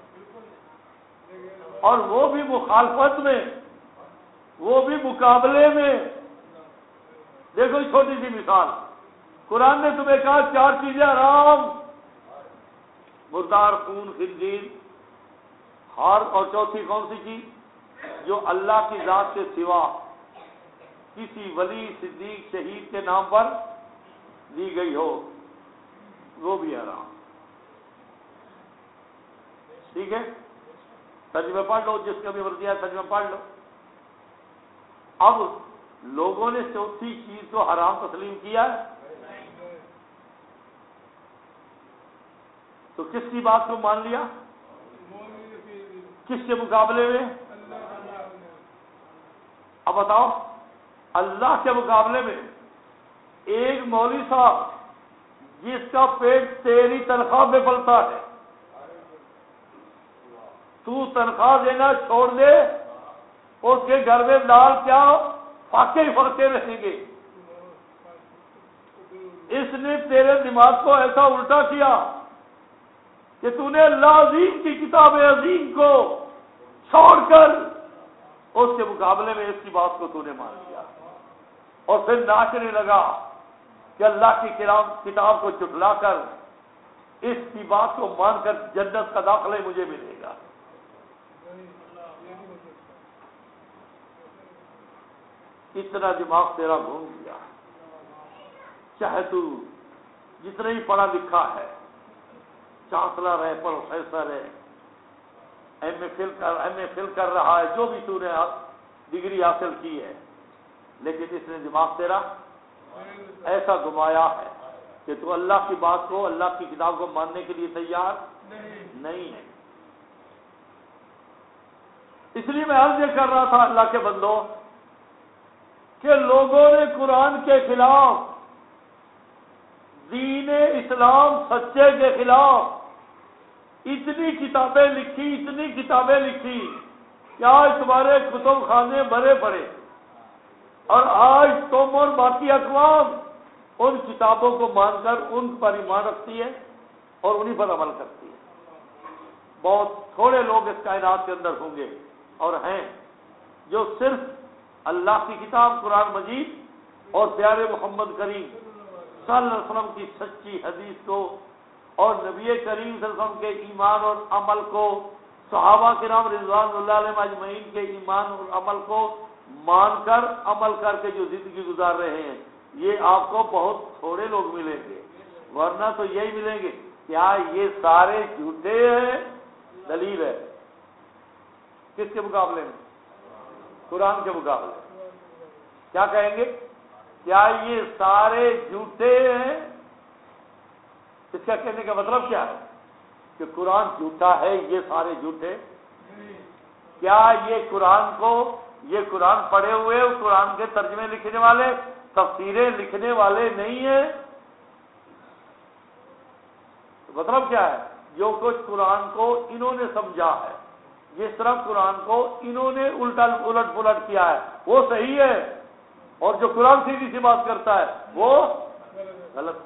اور وہ بھی مخالفت میں، وہ بھی مقابلے میں۔ دیکھو چھوٹی سی مثال، قرآن نے تمہیں کہا چار چیزیں حرام، مردار، خون، خنزیر، ہار، اور چوتھی کون سی چیز؟ جو اللہ کی ذات کے سوا کسی ولی، صدیق، شہید کے نام پر دی گئی ہو، وہ بھی حرام۔ ٹھیک ہے، ترجمہ پڑھ لو، جس کا بھی مرضی ہے ترجمہ پڑھ لو۔ اب لوگوں نے چوتھی چیز کو حرام تسلیم کیا ہے، تو کس کی بات کو مان لیا؟ کس کے مقابلے میں؟ اب بتاؤ، اللہ کے مقابلے میں ایک مولوی صاحب جس کا پیٹ تیری تنخواہ میں پلتا ہے، تو تنخواہ دینا چھوڑ دے، اس کے گھر میں دال کیا فاقے ہی فاقے رہیں گے۔ اس نے تیرے دماغ کو ایسا الٹا کیا کہ تو نے اللہ عظیم کی کتاب عظیم کو چھوڑ کر اس کے مقابلے میں اس کی بات کو تو نے مان لیا، اور پھر ناچنے لگا کہ اللہ کی کتاب کو جھٹلا کر اس کی بات کو مان کر جنت کا داخلہ مجھے ملے گا۔ اتنا دماغ تیرا گھوم گیا، چاہے تو جتنا ہی پڑھا لکھا ہے، چانسلر ہے، پروفیسر ہے، ایم اے فل کر ایم اے فل کر رہا ہے، جو بھی تو نے ڈگری حاصل کی ہے، لیکن اس نے دماغ تیرا ایسا گھمایا ہے کہ تو اللہ کی بات کو، اللہ کی کتاب کو ماننے کے لیے تیار نہیں ہے۔ اس لیے میں عرض یہ کر رہا تھا اللہ کے بندوں کہ لوگوں نے قرآن کے خلاف، دین اسلام سچے کے خلاف اتنی کتابیں لکھی، اتنی کتابیں لکھی کہ آج تمہارے کتب خانے بھرے پڑے، اور آج تم اور باقی اقوام ان کتابوں کو مان کر ان پر ایمان رکھتی ہے اور انہی پر عمل کرتی ہے۔ بہت تھوڑے لوگ اس کائنات کے اندر ہوں گے اور ہیں جو صرف اللہ کی کتاب قرآن مجید اور پیارے محمد کریم صلی اللہ علیہ وسلم کی سچی حدیث کو اور نبی کریم صلی اللہ علیہ وسلم کے ایمان اور عمل کو، صحابہ کرام رضوان اللہ علیہم اجمعین کے ایمان اور عمل کو مان کر عمل کر کے جو زندگی گزار رہے ہیں، یہ آپ کو بہت تھوڑے لوگ ملیں گے، ورنہ تو یہی ملیں گے۔ کیا یہ سارے جھوٹے ہیں؟ دلیل ہے کس کے مقابلے میں؟ قرآن کے مقابلے میں۔ کیا کہیں گے؟ کیا یہ سارے جھوٹے ہیں؟ اس کا کہنے کا مطلب کیا ہے کہ قرآن جھوٹا ہے، یہ سارے جھوٹے؟ کیا یہ قرآن کو یہ قرآن پڑھے ہوئے قرآن کے ترجمے لکھنے والے تفسیریں لکھنے والے نہیں ہیں؟ مطلب کیا ہے؟ جو کچھ قرآن کو انہوں نے سمجھا ہے، جس طرح قرآن کو انہوں نے الٹا الٹ پلٹ کیا ہے وہ صحیح ہے، اور جو قرآن سیدھی سی بات کرتا ہے وہ غلط۔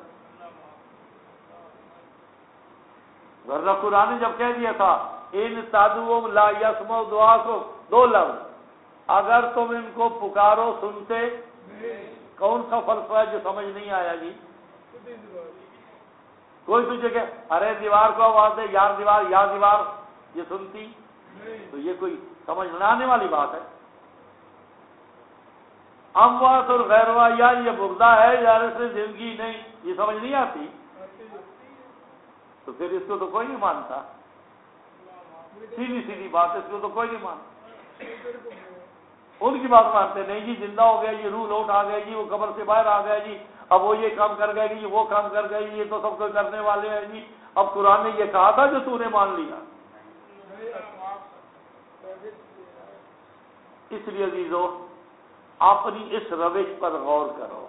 ورنہ قرآن نے جب کہہ دیا تھا ان تدعو لا یسمعوا دعاءکم، دو لفظ، اگر تم ان کو پکارو سنتے، کون سا فلسفہ ہے جو سمجھ نہیں آیا جی؟ کوئی تجھے کہ ارے دیوار کو آواز دے، یار دیوار یا دیوار، یہ سنتی؟ تو یہ کوئی سمجھ نہ آنے والی بات ہے۔ اموات اور غیر یا یہ مردہ ہے یار، اس میں زندگی نہیں، یہ سمجھ نہیں آتی؟ تو پھر اس کو تو کوئی نہیں مانتا، سیدھی سیدھی بات، اس کو تو کوئی نہیں مانتا۔ ان کی بات مانتے نہیں جی، زندہ ہو گیا جی، روح لوٹ آ گیا جی، وہ قبر سے باہر آ گیا جی، اب وہ یہ کام کر گئے جی، وہ کام کر گئے جی، یہ تو سب کوئی کرنے والے ہیں جی، اب قرآن نے یہ کہا تھا جو تو نے مان لیا۔ اس لیے عزیزو اپنی اس روش پر غور کرو،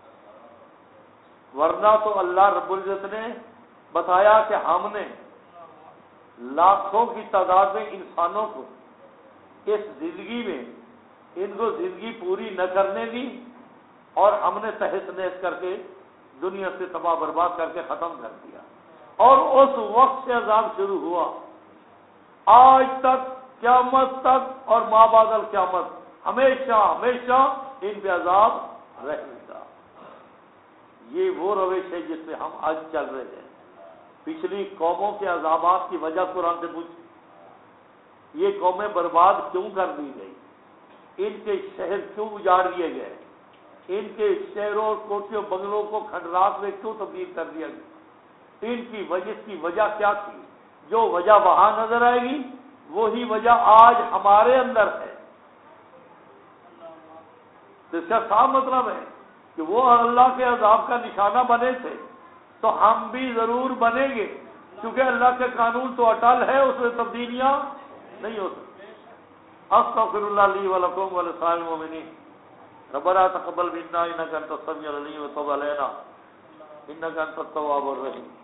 ورنہ تو اللہ رب العزت نے بتایا کہ ہم نے لاکھوں کی تعداد میں انسانوں کو اس زندگی میں ان کو زندگی پوری نہ کرنے دی، اور ہم نے تہس نہس کر کے دنیا سے تباہ برباد کر کے ختم کر دیا، اور اس وقت سے عذاب شروع ہوا آج تک قیامت تک، اور ما بعد القیامت ہمیشہ ہمیشہ ان پہ عذاب رہے گا۔ یہ وہ روش ہے جس سے ہم آج چل رہے ہیں۔ پچھلی قوموں کے عذابات کی وجہ قرآن سے پوچھ، یہ قومیں برباد کیوں کر دی گئی، ان کے شہر کیوں اجاڑ دیے گئے، ان کے شہروں اور کوٹھیوں بنگلوں کو کھنڈرات میں کیوں تبدیل کر دیا گیا، ان کی وجہ کی وجہ کیا تھی؟ جو وجہ وہاں نظر آئے گی وہی وجہ آج ہمارے اندر ہے۔ تو اس کا صاف مطلب ہے کہ وہ اللہ کے عذاب کا نشانہ بنے تھے تو ہم بھی ضرور بنیں گے، کیونکہ اللہ کے قانون تو اٹل ہے، اس میں تبدیلیاں نہیں ہو سکتی۔ استغفر اللہ لی ولکم ولسائر المؤمنین، ربنا تقبل منا انک انت السمیع العلیم وتب علینا انک انت التواب الرحیم۔